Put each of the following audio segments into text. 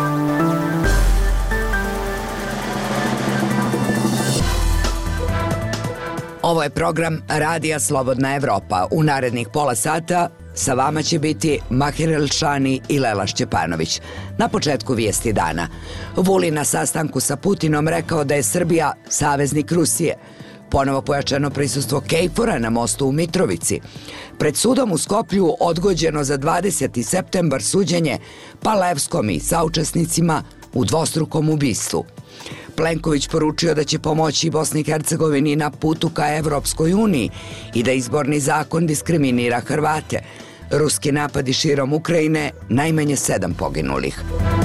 Ovo je program Radija Slobodna Evropa. U narednih pola sata sa vama će biti Mahir Elšani i Lela Šćepanović. Na početku vijesti dana. Vulin na sastanku sa Putinom rekao da je Srbija saveznik Rusije. Ponovo pojačano prisustvo KFOR-a na mostu u Mitrovici. Pred sudom u Skoplju odgođeno za 20. septembar suđenje Palevskom i saučesnicima u dvostrukom ubistvu. Plenković poručio da će pomoći Bosni i Hercegovini na putu ka Evropskoj uniji i da izborni zakon diskriminira Hrvate. Ruski napadi širom Ukrajine, najmanje 7 poginulih.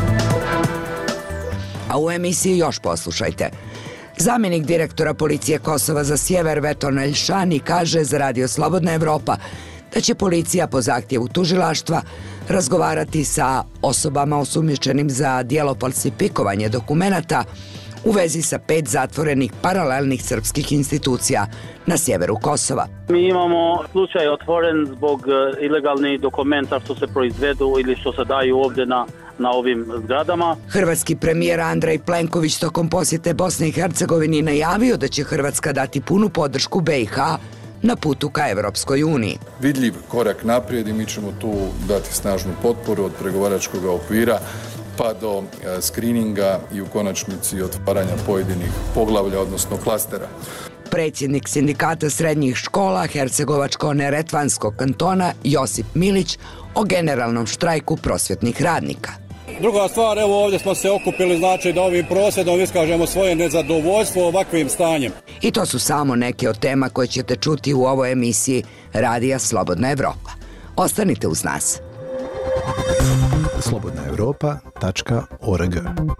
A u emisiji još poslušajte. Zamjenik direktora policije Kosova za sjever Veton Elšani kaže za Radio Slobodna Evropa da će policija po zahtjevu tužilaštva razgovarati sa osobama osumnjičenim za djelo falsifikovanje dokumenata u vezi sa 5 zatvorenih paralelnih srpskih institucija na sjeveru Kosova. Mi imamo slučaj otvoren zbog ilegalnih dokumenta što se proizvedu ili što se daju ovdje na ovim zgradama. Hrvatski premijer Andrej Plenković tokom posjete Bosne i Hercegovini najavio da će Hrvatska dati punu podršku BiH na putu ka Evropskoj uniji. Vidljiv korak naprijed i mi ćemo tu dati snažnu potporu od pregovaračkog okvira pa do skrininga i u konačnici otvaranja pojedinih poglavlja, odnosno klastera. Predsjednik sindikata srednjih škola Hercegovačko-neretvanskog kantona Josip Milić o generalnom štrajku prosvjetnih radnika. Druga stvar, evo ovdje smo se okupili, znači da ovim prosvjedom iskažemo svoje nezadovoljstvo ovakvim stanjem. I to su samo neke od tema koje ćete čuti u ovoj emisiji Radija Slobodna Evropa. Ostanite uz nas. slobodnaevropa.org.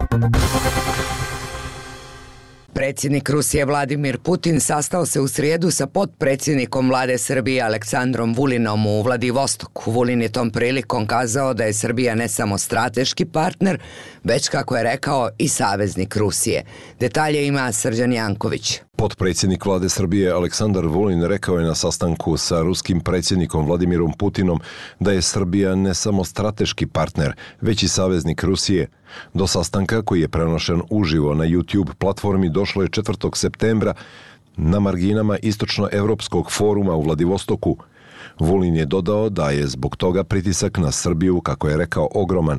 Predsjednik Rusije Vladimir Putin sastao se u srijedu sa potpredsjednikom vlade Srbije Aleksandrom Vulinom u Vladivostoku. Vulin je tom prilikom kazao da je Srbija ne samo strateški partner, već, kako je rekao, i saveznik Rusije. Detalje ima Srđan Janković. Potpredsjednik vlade Srbije Aleksandar Vulin rekao je na sastanku sa ruskim predsjednikom Vladimirom Putinom da je Srbija ne samo strateški partner, već i saveznik Rusije. Do sastanka, koji je prenošen uživo na YouTube platformi, došlo je 4. septembra na marginama Istočnoevropskog foruma u Vladivostoku. Vulin je dodao da je zbog toga pritisak na Srbiju, kako je rekao, ogroman.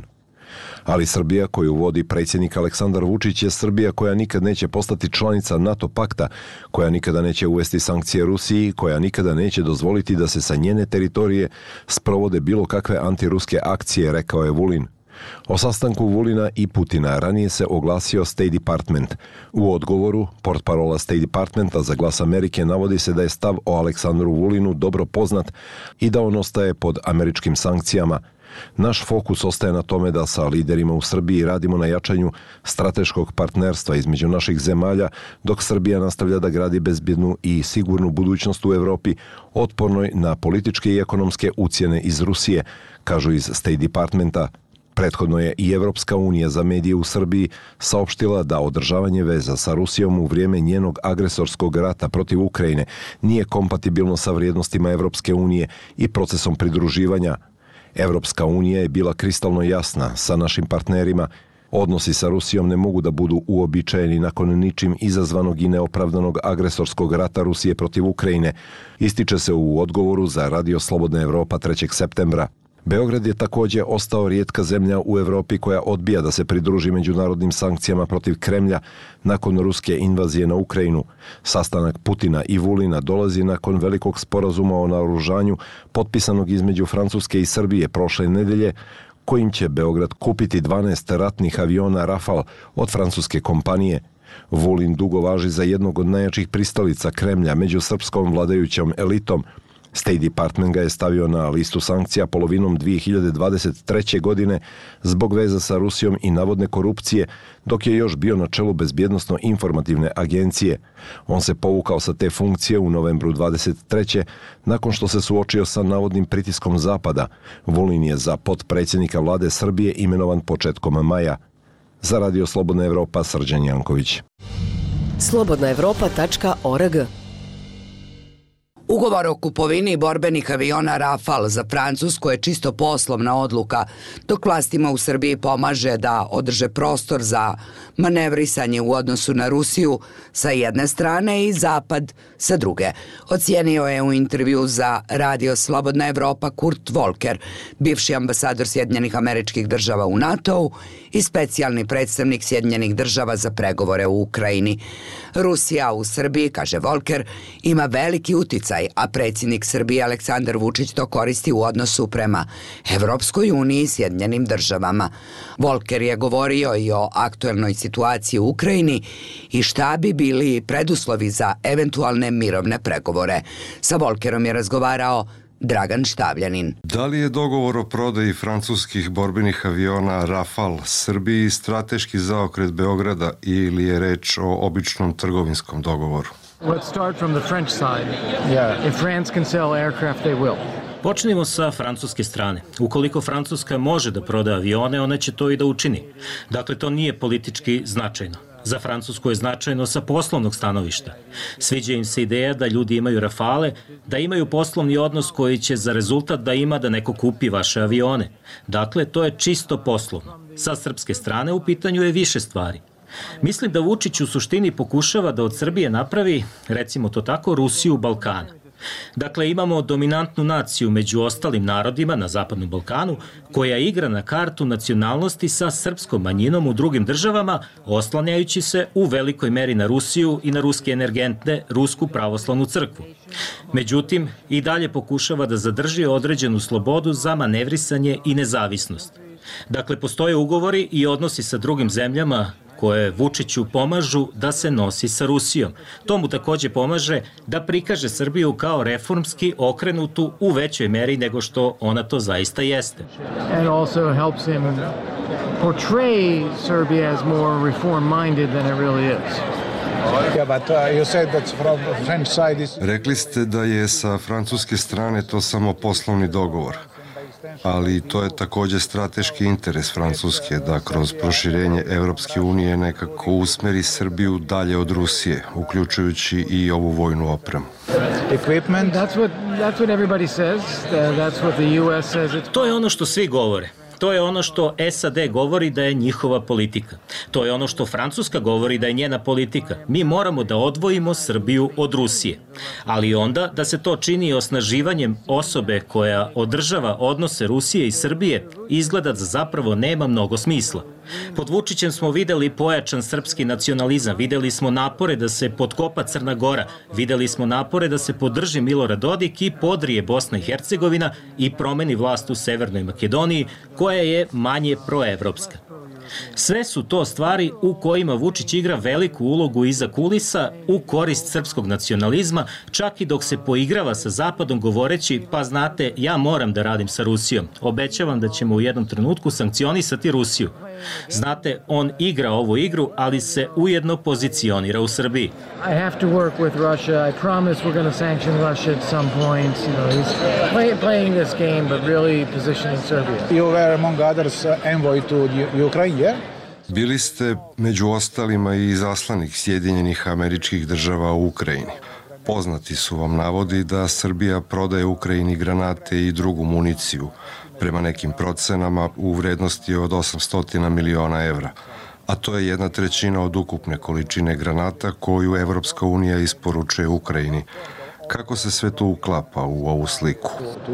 Ali Srbija koju vodi predsjednik Aleksandar Vučić je Srbija koja nikad neće postati članica NATO pakta, koja nikada neće uvesti sankcije Rusiji, koja nikada neće dozvoliti da se sa njene teritorije sprovode bilo kakve antiruske akcije, rekao je Vulin. O sastanku Vulina i Putina ranije se oglasio State Department. U odgovoru, portparola State Departmenta za Glas Amerike navodi se da je stav o Aleksandru Vulinu dobro poznat i da on ostaje pod američkim sankcijama. Naš fokus ostaje na tome da sa liderima u Srbiji radimo na jačanju strateškog partnerstva između naših zemalja, dok Srbija nastavlja da gradi bezbjednu i sigurnu budućnost u Evropi, otpornoj na političke i ekonomske ucjene iz Rusije, kažu iz State Departmenta. Prethodno je i Evropska unija za medije u Srbiji saopštila da održavanje veza sa Rusijom u vrijeme njenog agresorskog rata protiv Ukrajine nije kompatibilno sa vrijednostima Evropske unije i procesom pridruživanja. Evropska unija je bila kristalno jasna sa našim partnerima. Odnosi sa Rusijom ne mogu da budu uobičajeni nakon ničim izazvanog i neopravdanog agresorskog rata Rusije protiv Ukrajine, ističe se u odgovoru za Radio Slobodna Evropa 3. septembra. Beograd je također ostao rijetka zemlja u Evropi koja odbija da se pridruži međunarodnim sankcijama protiv Kremlja nakon ruske invazije na Ukrajinu. Sastanak Putina i Vulina dolazi nakon velikog sporazuma o naoružanju potpisanog između Francuske i Srbije prošle nedelje, kojim će Beograd kupiti 12 ratnih aviona Rafale od francuske kompanije. Vulin dugo važi za jednog od najjačih pristalica Kremlja među srpskom vladajućom elitom. State Department ga je stavio na listu sankcija polovinom 2023. godine zbog veza sa Rusijom i navodne korupcije, dok je još bio na čelu Bezbjednosno-informativne agencije. On se povukao sa te funkcije u novembru 23. nakon što se suočio sa navodnim pritiskom Zapada. Vulin je za potpredsjednika vlade Srbije imenovan početkom maja. Za Radio Slobodna Evropa, Srđan Janković. slobodnaevropa.org. Ugovor o kupovini borbenih aviona Rafale za Francusku je čisto poslovna odluka, dok vlastima u Srbiji pomaže da održe prostor za manevrisanje u odnosu na Rusiju sa jedne strane i Zapad sa druge. Ocijenio je u intervju za Radio Slobodna Evropa Kurt Volker, bivši ambasador Sjedinjenih Američkih Država u NATO-u i specijalni predstavnik Sjedinjenih Država za pregovore u Ukrajini. Rusija u Srbiji, kaže Volker, ima veliki uticaj, a predsjednik Srbije Aleksandar Vučić to koristi u odnosu prema Evropskoj uniji i Sjedinjenim Državama. Volker je govorio i o aktuelnoj situaciji u Ukrajini i šta bi bili preduslovi za eventualne mirovne pregovore. Sa Volkerom je razgovarao Dragan Štavljanin. Da li je dogovor o prodaji francuskih borbenih aviona Rafale Srbiji strateški zaokret Beograda ili je reč o običnom trgovinskom dogovoru? Let's start from the French side. If France can sell aircraft, they will. Počnimo sa francuske strane. Ukoliko Francuska može da proda avione, ona će to i da učini. Dakle, to nije politički značajno. Za Francusku je značajno sa poslovnog stanovišta. Sviđa im se ideja da ljudi imaju Rafale, da imaju poslovni odnos koji će za rezultat da ima da neko kupi vaše avione. Dakle, to je čisto poslovno. Sa srpske strane u pitanju je više stvari. Mislim da Vučić u suštini pokušava da od Srbije napravi, recimo to tako, Rusiju Balkana. Dakle, imamo dominantnu naciju među ostalim narodima na Zapadnom Balkanu, koja igra na kartu nacionalnosti sa srpskom manjinom u drugim državama, oslanjajući se u velikoj meri na Rusiju i na ruske energente, Rusku pravoslavnu crkvu. Međutim, i dalje pokušava da zadrži određenu slobodu za manevrisanje i nezavisnost. Dakle, postoje ugovori i odnosi sa drugim zemljama koje Vučiću pomažu da se nosi sa Rusijom. To mu takođe pomaže da prikaže Srbiju kao reformski okrenutu u većoj meri nego što ona to zaista jeste. And also helps him portray Serbia as more reform-minded than it really is. Rekli ste da je sa francuske strane to samo poslovni dogovor, ali to je takođe strateški interes Francuske da kroz proširenje Evropske unije nekako usmeri Srbiju dalje od Rusije, uključujući i ovu vojnu opremu. To je ono što svi govore. To je ono što SAD govori da je njihova politika. To je ono što Francuska govori da je njena politika. Mi moramo da odvojimo Srbiju od Rusije. Ali onda da se to čini osnaživanjem osobe koja održava odnose Rusije i Srbije, izgleda da zapravo nema mnogo smisla. Pod Vučićem smo videli pojačan srpski nacionalizam, videli smo napore da se potkopa Crna Gora, videli smo napore da se podrži Milorad Dodik i podrije Bosna i Hercegovina i promeni vlast u Severnoj Makedoniji, koja je manje proevropska. Sve su to stvari u kojima Vučić igra veliku ulogu iza kulisa u korist srpskog nacionalizma, čak i dok se poigrava sa Zapadom govoreći, pa znate, ja moram da radim sa Rusijom. Obećavam da ćemo u jednom trenutku sankcionisati Rusiju. Znate, on igra ovu igru, ali se ujedno pozicionira u Srbiji. I have to work with Russia. I promise we're going to sanction Russia at some point. You know, he's playing this game, but really positioning Serbia. You were among others envoy to Ukraine, yeah? Bili ste među ostalima i izaslanik Sjedinjenih Američkih Država u Ukrajini. Poznati su vam navodi da Srbija prodaje Ukrajini granate i drugu municiju, prema nekim procenama u vrednosti od 800 miliona evra, a to je 1/3 od ukupne količine granata koju Evropska unija isporučuje Ukrajini. Kako se sve to uklapa u ovu sliku?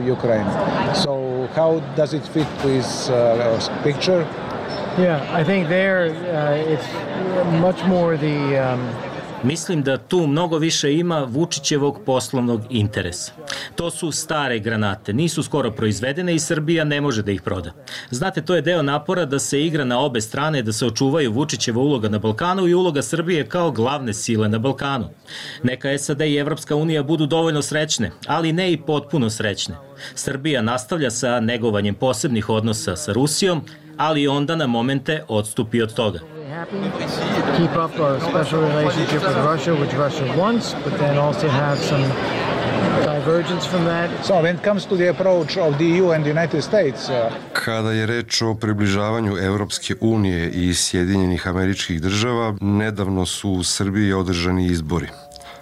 So how does it fit with picture? Yeah, I think there it's much more the Mislim da tu mnogo više ima Vučićevog poslovnog interesa. To su stare granate, nisu skoro proizvedene i Srbija ne može da ih proda. Znate, to je deo napora da se igra na obe strane, da se očuvaju Vučićeva uloga na Balkanu i uloga Srbije kao glavne sile na Balkanu. Neka SAD i Evropska unija budu dovoljno srećne, ali ne i potpuno srećne. Srbija nastavlja sa negovanjem posebnih odnosa sa Rusijom, ali onda na momente odstupi od toga. keep up a special relationship with Russia, which Russia wants, but then also have some divergence from that. So when it comes to the approach of the EU and the United States, Kada je reč o približavanju Evropske unije i Sjedinjenih Američkih Država, nedavno su u Srbiji održani izbori.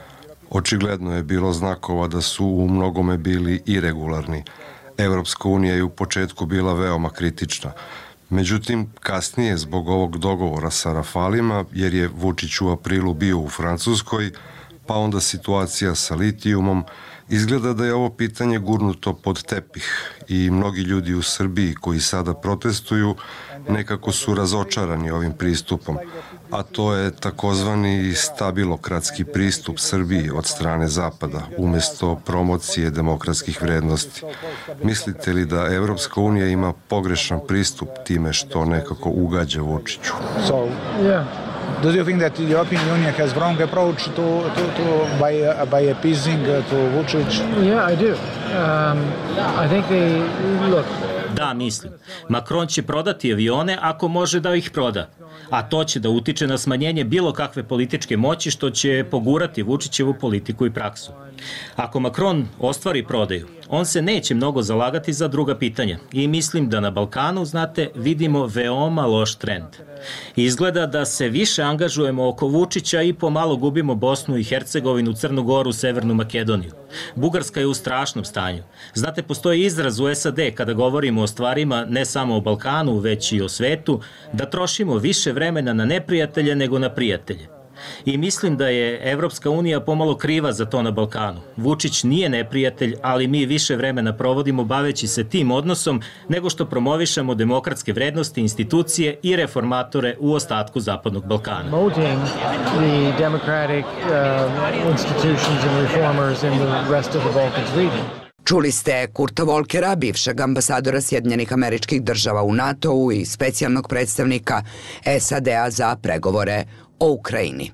Očigledno je bilo znakova da su u mnogome bili iregularni. Evropska unija je u početku bila veoma kritična. Međutim, kasnije, zbog ovog dogovora sa Rafalima, jer je Vučić u aprilu bio u Francuskoj, pa onda situacija sa litijumom, izgleda da je ovo pitanje gurnuto pod tepih i mnogi ljudi u Srbiji koji sada protestuju nekako su razočarani ovim pristupom, a to je takozvani stabilokratski pristup Srbiji od strane Zapada, umesto promocije demokratskih vrednosti. Mislite li da Evropska unija ima pogrešan pristup time što nekako ugađa Vučiću? Do you think that the European Union has wrong approach by appeasing to Vučić? Yeah, I do. I think look. Da, mislim. Macron će prodati avione ako može da ih proda. A to će da utiče na smanjenje bilo kakve političke moći što će pogurati Vučićevu politiku i praksu. Ako Macron ostvari prodaju, on se neće mnogo zalagati za druga pitanja i mislim da na Balkanu, znate, vidimo veoma loš trend. Izgleda da se više angažujemo oko Vučića i pomalo gubimo Bosnu i Hercegovinu, Crnu Goru, Severnu Makedoniju. Bugarska je u strašnom stanju. Znate, postoji izraz u SAD kada govorimo o stvarima ne samo o Balkanu, već i o svetu, da trošimo više vremena na neprijatelje nego na prijatelje. I mislim da je Evropska unija pomalo kriva za to na Balkanu. Vučić nije neprijatelj, ali mi više vremena provodimo baveći se tim odnosom nego što promovišemo demokratske vrednosti, institucije i reformatore u ostatku Zapadnog Balkana. Promoting the democratic institutions and reformers in the rest of the Balkans region. Čuli ste Kurta Volkera, bivšeg ambasadora Sjedinjenih Američkih Država u NATO-u i specijalnog predstavnika SAD-a za pregovore o Ukrajini.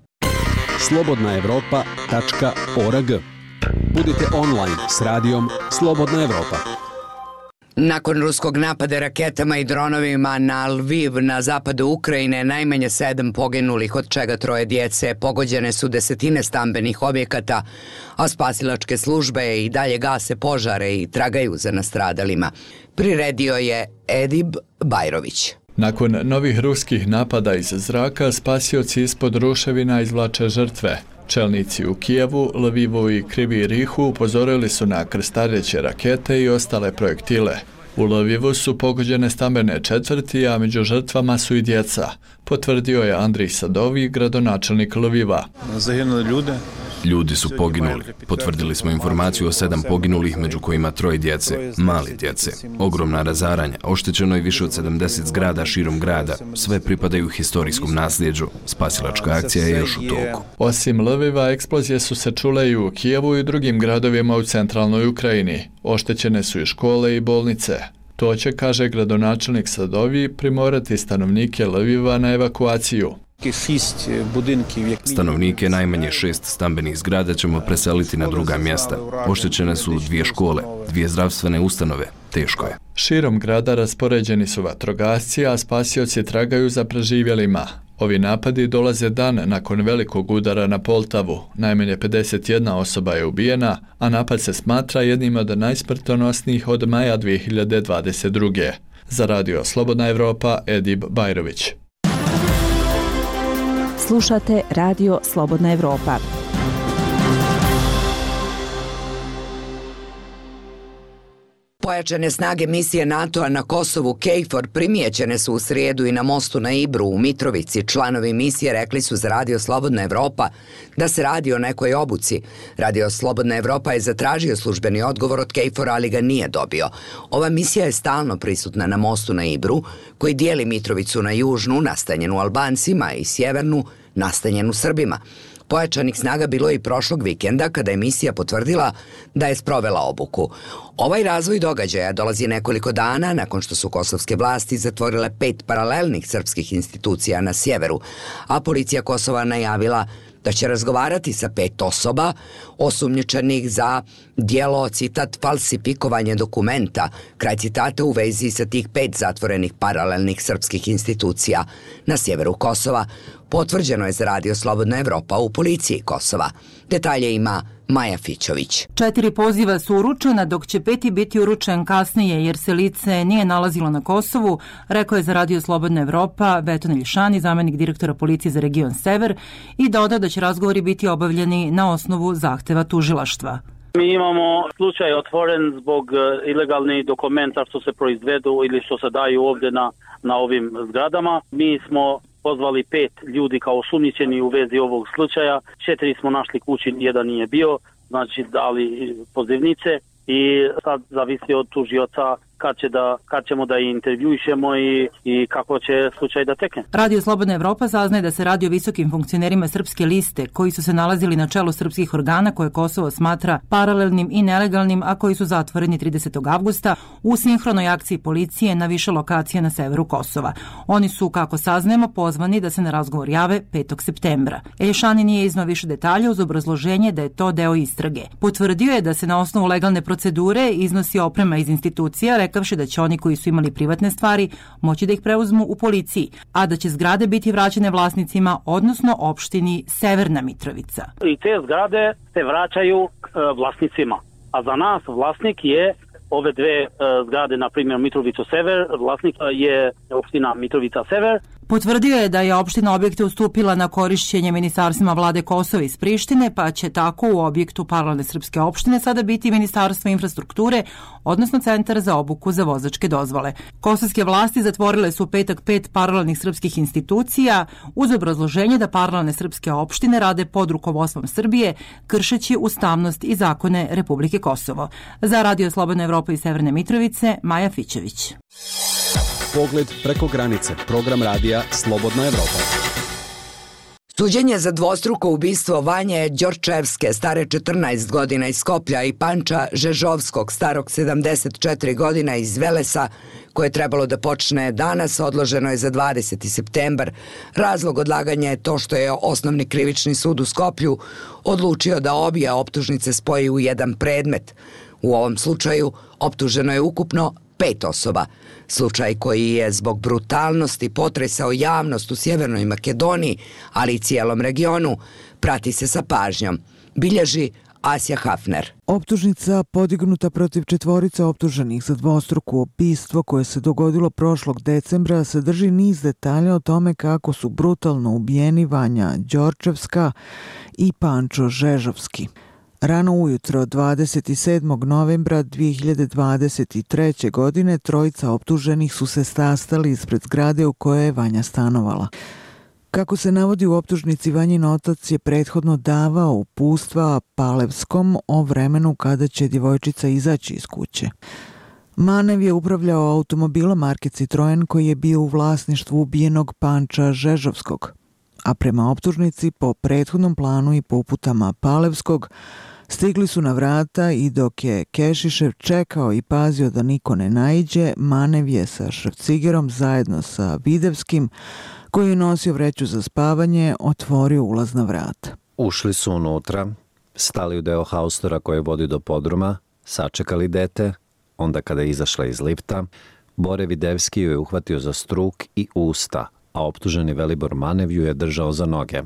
slobodnaevropa.org. Budite online s radijom Slobodna Evropa. Nakon ruskog napada raketama i dronovima na Lviv na zapadu Ukrajine, najmanje 7 poginulih, od čega 3 djece, pogođene su desetine stambenih objekata, a spasilačke službe i dalje gase požare i tragaju za nastradalima. Priredio je Edib Bajrović. Nakon novih ruskih napada iz zraka, spasioci ispod ruševina izvlače žrtve. Čelnici u Kijevu, Lvivu i Krivi Rihu upozorili su na krstareće rakete i ostale projektile. U Lvivu su pogođene stambene četvrti, a među žrtvama su i djeca, potvrdio je Andrij Sadovi, gradonačelnik Lviva. Ljudi su poginuli. Potvrdili smo informaciju o 7 poginulih, među kojima 3 djece, mali djece. Ogromna razaranja, oštećeno je više od 70 zgrada širom grada. Sve pripadaju historijskom nasljeđu. Spasilačka akcija je još u toku. Osim Lviva, eksplozije su se čule i u Kijevu i drugim gradovima u centralnoj Ukrajini. Oštećene su i škole i bolnice. To će, kaže gradonačelnik Sadovi, primorati stanovnike Lviva na evakuaciju. Stanovnike najmanje 6 stambenih zgrada ćemo preseliti na druga mjesta. Oštećene su 2 škole, 2 zdravstvene ustanove. Teško je. Širom grada raspoređeni su vatrogasci, a spasioci tragaju za preživjelima. Ovi napadi dolaze dan nakon velikog udara na Poltavu. Najmanje 51 osoba je ubijena, a napad se smatra jednim od najsmrtonosnijih od maja 2022. Za radio Slobodna Evropa, Edib Bajrović. Slušate radio Slobodna Evropa. Pojačane snage misije NATO-a na Kosovu KFOR primijećene su u srijedu i na mostu na Ibru u Mitrovici. Članovi misije rekli su za radio Slobodna Evropa da se radi o nekoj obuci. Radio Slobodna Evropa je zatražio službeni odgovor od KFOR-a, ali ga nije dobio. Ova misija je stalno prisutna na mostu na Ibru, koji dijeli Mitrovicu na južnu, nastanjenu Albancima, i sjevernu, nastanjenu Srbima. Pojačanih snaga bilo je i prošlog vikenda kada je misija potvrdila da je sprovela obuku. Ovaj razvoj događaja dolazi nekoliko dana nakon što su kosovske vlasti zatvorile 5 paralelnih srpskih institucija na sjeveru, a policija Kosova najavila da će razgovarati sa 5 osoba osumnjičenih za djelo, citat, falsifikovanje dokumenta, kraj citata, u vezi sa tih 5 zatvorenih paralelnih srpskih institucija na sjeveru Kosova. Potvrđeno je za radio Slobodna Evropa u policiji Kosova. Detalje ima Maja Fićović. 4 poziva su uručena, dok će 5. biti uručen kasnije jer se lice nije nalazilo na Kosovu, rekao je za Radio Slobodna Evropa Beton Iljšani, zamenik direktora policije za region Sever, i dodao da će razgovori biti obavljeni na osnovu zahteva tužilaštva. Mi imamo slučaj otvoren zbog ilegalnih dokumenta što se proizvedu ili što se daju ovdje na ovim zgradama. Mi smo pozvali 5 ljudi kao osumnjičeni u vezi ovog slučaja. 4 smo našli kući, 1 nije bio, znači dali pozivnice i sad zavisi od tužioca kad ćemo da intervjuišemo i kako će slučaj da tekne. Radio Slobodna Evropa saznaje da se radi o visokim funkcionerima Srpske liste koji su se nalazili na čelu srpskih organa koje Kosovo smatra paralelnim i nelegalnim, a koji su zatvoreni 30. avgusta u sinhronoj akciji policije na više lokacija na severu Kosova. Oni su, kako saznajemo, pozvani da se na razgovor jave 5. septembra. Iljšani nije iznao više detalja uz obrazloženje da je to deo istrage. Potvrdio je da se na osnovu legalne procedure iznosi oprema iz institucija, rekavši da će oni koji su imali privatne stvari moći da ih preuzmu u policiji, a da će zgrade biti vraćene vlasnicima, odnosno opštini Severna Mitrovica. I te zgrade se vraćaju vlasnicima, a za nas vlasnik je ove 2 zgrade, na primjer Mitrovica Sever, vlasnik je opština Mitrovica Sever. Potvrdio je da je opština objekte ustupila na korišćenje ministarstvima vlade Kosova iz Prištine, pa će tako u objektu paralelne srpske opštine sada biti Ministarstvo infrastrukture, odnosno Centar za obuku za vozačke dozvole. Kosovske vlasti zatvorile su u petak 5 paralelnih srpskih institucija uz obrazloženje da paralelne srpske opštine rade pod rukovodstvom Srbije, kršeći ustavnost i zakone Republike Kosovo. Za Radio Slobodna Evropa iz Severne Mitrovice, Maja Fićović. Pogled preko granice, program radija Slobodna Evropa. Suđenje za dvostruko ubistvo Vanje Đorčevske, stare 14 godina iz Skoplja, i Panča Žežovskog, starog 74 godina iz Velesa, koje je trebalo da počne danas, odloženo je za 20. septembar. Razlog odlaganja je to što je Osnovni krivični sud u Skoplju odlučio da obje optužnice spoji u jedan predmet. U ovom slučaju optuženo je ukupno 5 osoba. Slučaj koji je zbog brutalnosti potresao javnost u Sjevernoj Makedoniji, ali i cijelom regionu, prati se sa pažnjom. Bilježi Asja Hafner. Optužnica podignuta protiv 4 optuženih za dvostruko ubistvo koje se dogodilo prošlog decembra sadrži niz detalja o tome kako su brutalno ubijeni Vanja Đorčevska i Pančo Žežovski. Rano ujutro 27. novembra 2023. godine 3 optuženih su se sastali ispred zgrade u kojoj je Vanja stanovala. Kako se navodi u optužnici, Vanjin otac je prethodno davao uputstva Palevskom o vremenu kada će djevojčica izaći iz kuće. Manev je upravljao automobilom marke Citroen koji je bio u vlasništvu ubijenog Panča Žežovskog, a prema optužnici po prethodnom planu i po uputama Palevskog stigli su na vrata i dok je Kešišev čekao i pazio da niko ne naiđe, Manev je sa šrafcigerom zajedno sa Videvskim, koji je nosio vreću za spavanje, otvorio ulazna vrata. Ušli su unutra, stali u deo haustora koji vodi do podruma, sačekali dete, onda kada je izašla iz lifta, Bore Videvski ju je uhvatio za struk i usta, a optuženi Velibor Manev ju je držao za noge.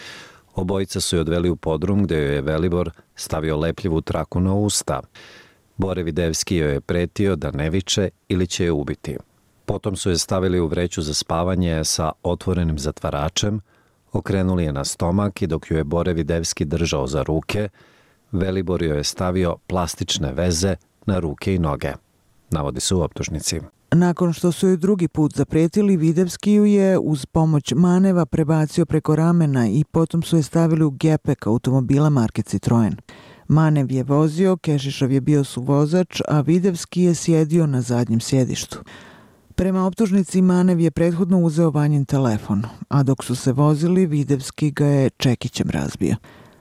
Obojica su je odveli u podrum gdje joj je Velibor stavio lepljivu traku na usta. Bore Videvski joj je pretio da ne viče ili će je ubiti. Potom su je stavili u vreću za spavanje sa otvorenim zatvaračem, okrenuli je na stomak i dok ju je Bore Videvski držao za ruke, Velibor joj je stavio plastične veze na ruke i noge, navodi se u optužnici. Nakon što su joj drugi put zapretili, Videvski ju je uz pomoć Maneva prebacio preko ramena i potom su je stavili u gepek automobila marke Citroen. Manev je vozio, Kešišov je bio suvozač, a Videvski je sjedio na zadnjem sjedištu. Prema optužnici, Manev je prethodno uzeo Vanjin telefon, a dok su se vozili, Videvski ga je čekićem razbio.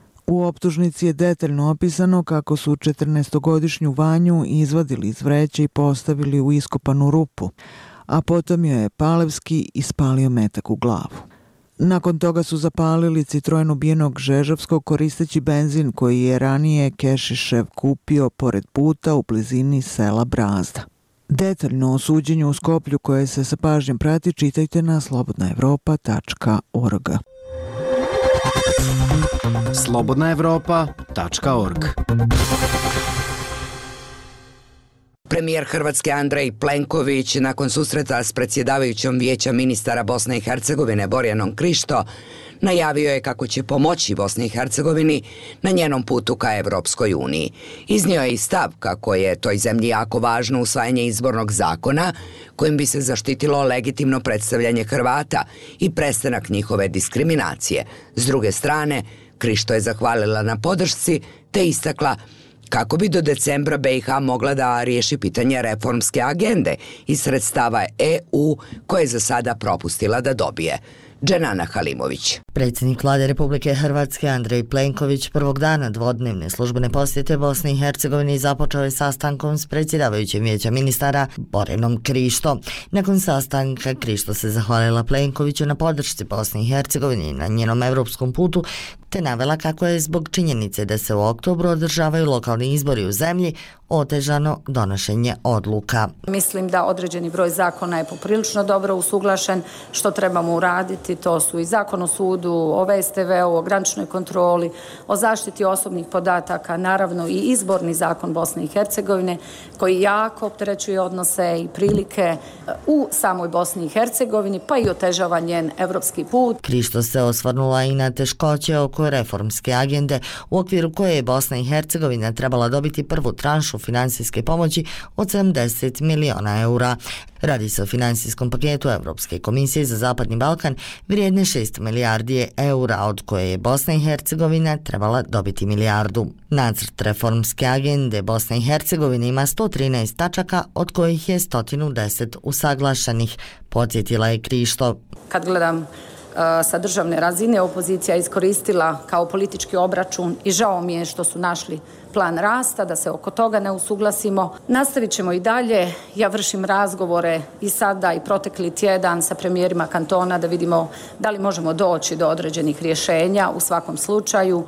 U optužnici je detaljno opisano kako su 14-godišnju Vanju izvadili iz vreće i postavili u iskopanu rupu, a potom joj je Palevski ispalio metak u glavu. Nakon toga su zapalili Citroen ubijenog Žežovskog koristeći benzin koji je ranije Kešišev kupio pored puta u blizini sela Brazda. Detaljno o suđenju u Skoplju koje se sa pažnjom prati čitajte na slobodnaevropa.org. slobodnaevropa.org. Premijer Hrvatske Andrej Plenković nakon susreta s predsjedavajućom Vijeća ministara Bosne i Hercegovine Borjanom Krišto najavio je kako će pomoći Bosni i Hercegovini na njenom putu ka Evropskoj uniji. Iznio je i stav kako je toj zemlji jako važno usvajanje izbornog zakona kojim bi se zaštitilo legitimno predstavljanje Hrvata i prestanak njihove diskriminacije. S druge strane, Krišto je zahvalila na podršci te istakla kako bi do decembra BiH mogla da riješi pitanje reformske agende iz sredstava EU koje je za sada propustila da dobije. Dženana Halimović. Predsjednik Vlade Republike Hrvatske Andrej Plenković prvog dana dvodnevne službene posjete Bosni i Hercegovini započeo je sastankom s predsjedavajućim Vijeća ministara Borjanom Krišto. Nakon sastanka Krišto se zahvalila Plenkoviću na podršci Bosni i Hercegovini na njenom evropskom putu, te navela kako je zbog činjenice da se u oktobru održavaju lokalni izbori u zemlji otežano donošenje odluka. Mislim da određeni broj zakona je poprilično dobro usuglašen. Što trebamo uraditi, to su i Zakon o sudu, o VSTV-u, o graničnoj kontroli, o zaštiti osobnih podataka, naravno i izborni zakon Bosne i Hercegovine koji jako opterećuje odnose i prilike u samoj Bosni i Hercegovini, pa i otežava njen evropski put. Krišto se osvrnula i na teškoće oko reformske agende u okviru koje je Bosna i Hercegovina trebala dobiti prvu tranšu finansijske pomoći od 70 miliona eura. Radi se o finansijskom paketu Evropske komisije za Zapadni Balkan vrijedne 6 milijardi eura, od koje je Bosna i Hercegovina trebala dobiti milijardu. Nacrt reformske agende Bosne i Hercegovine ima 113 tačaka, od kojih je 110 usaglašenih, podsjetila je Krišto. Kad gledam sa državne razine, opozicija iskoristila kao politički obračun i žao mi je što su našli plan rasta, da se oko toga ne usuglasimo. Nastavit ćemo i dalje. Ja vršim razgovore i sada i protekli tjedan sa premijerima kantona da vidimo da li možemo doći do određenih rješenja u svakom slučaju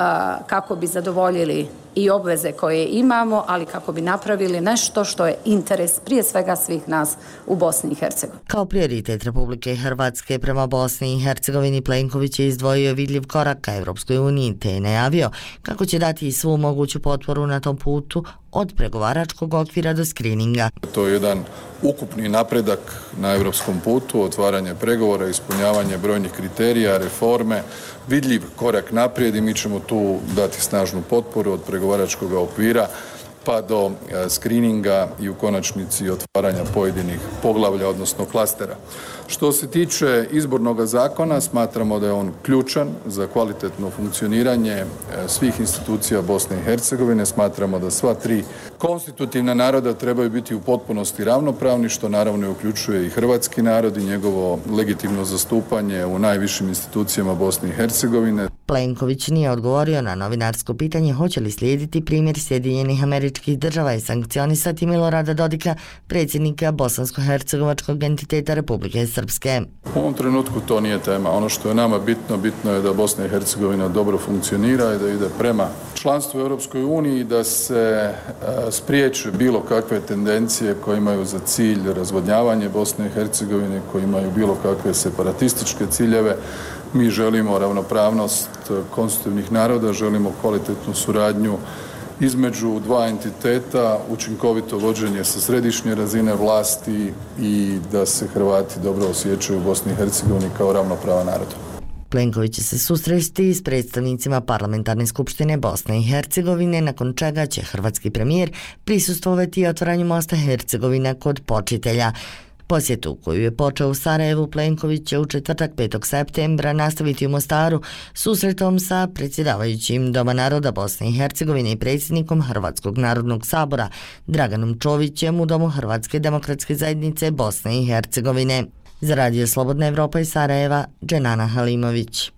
kako bi zadovoljili i obveze koje imamo, ali kako bi napravili nešto što je interes prije svega svih nas u Bosni i Hercegovini. Kao prioritet Republike Hrvatske prema Bosni i Hercegovini Plenković je izdvojio vidljiv korak ka Evropskoj uniji te je najavio kako će dati svu moguću potporu na tom putu od pregovaračkog okvira do skrininga. To je jedan ukupni napredak na europskom putu, otvaranje pregovora, ispunjavanje brojnih kriterija, reforme, vidljiv korak naprijed i mi ćemo tu dati snažnu potporu od pregovaračkog okvira pa do skrininga i u konačnici otvaranja pojedinih poglavlja, odnosno klastera. Što se tiče izbornog zakona, smatramo da je on ključan za kvalitetno funkcioniranje svih institucija Bosne i Hercegovine. Smatramo da sva tri konstitutivna naroda trebaju biti u potpunosti ravnopravni, što naravno uključuje i hrvatski narod i njegovo legitimno zastupanje u najvišim institucijama Bosne i Hercegovine. Plenković nije odgovorio na novinarsko pitanje hoće li slijediti primjer Sjedinjenih Američkih Država i sankcionisati Milorada Dodika, predsjednika bosansko-hercegovačkog entiteta Republike Srpske. U ovom trenutku to nije tema. Ono što je nama bitno je da Bosna i Hercegovina dobro funkcionira i da ide prema članstvu u Europskoj uniji, da se spriječe bilo kakve tendencije koje imaju za cilj razvodnjavanje Bosne i Hercegovine, koje imaju bilo kakve separatističke ciljeve. Mi želimo ravnopravnost konstitutivnih naroda, želimo kvalitetnu suradnju između dva entiteta, učinkovito vođenje sa središnje razine vlasti i da se Hrvati dobro osjećaju u Bosni i Hercegovini kao ravnopravan narod. Plenković će se susresti s predstavnicima Parlamentarne skupštine Bosne i Hercegovine, nakon čega će hrvatski premijer prisustvovati otvaranju mosta Hercegovina kod Počitelja. Posjetu koju je počeo u Sarajevu, Plenković će u četvrtak 5. septembra nastaviti u Mostaru susretom sa predsjedavajućim Doma naroda Bosne i Hercegovine i predsjednikom Hrvatskog narodnog sabora Draganom Čovićem u Domu Hrvatske demokratske zajednice Bosne i Hercegovine. Za Radio Slobodna Evropa iz Sarajeva, Dženana Halimović.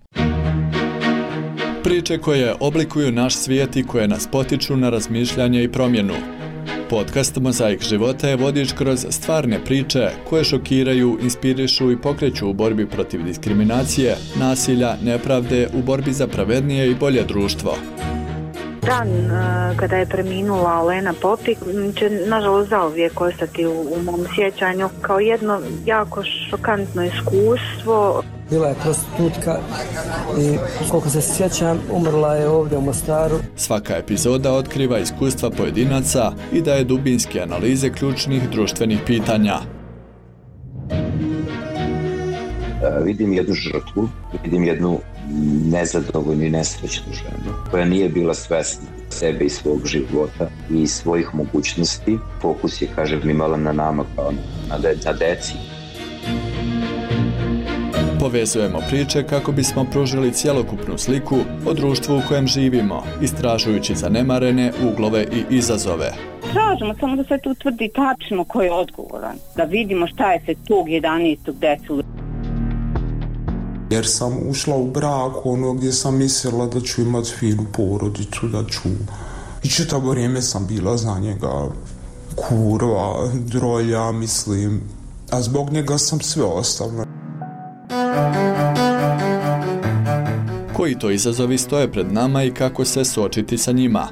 Priče koje oblikuju naš svijet i koje nas potiču na razmišljanje i promjenu. Podcast Mozaik života je vodič kroz stvarne priče koje šokiraju, inspirišu i pokreću u borbi protiv diskriminacije, nasilja, nepravde, u borbi za pravednije i bolje društvo. Dan kada je preminula Olena Popik će nažalost zauvijek ostati u mom sjećanju kao jedno jako šokantno iskustvo. bila je prostitutka i koliko se sjećam umrla je ovdje u Mostaru. Svaka epizoda otkriva iskustva pojedinaca i daje dubinske analize ključnih društvenih pitanja. Vidim jednu žrtvu, vidim jednu nezadovoljnu i nesrećnu ženu koja nije bila svesna sebe i svog života i svojih mogućnosti. Fokus je, kažem, imala na nama kao na deci. Povezujemo priče kako bismo pružili cjelokupnu sliku o društvu u kojem živimo, istražujući zanemarene uglove i izazove. Tražimo samo da se tu utvrdi tačno ko je odgovoran, da vidimo šta je se tog 11. desilo. Jer sam ušla u brak gdje sam mislila da ću imati finu porodicu, da ću... I čitavo vrijeme sam bila za njega kurva, drolja, mislim. A zbog njega sam sve ostavila. Koji to izazovi stoje pred nama i kako se suočiti sa njima?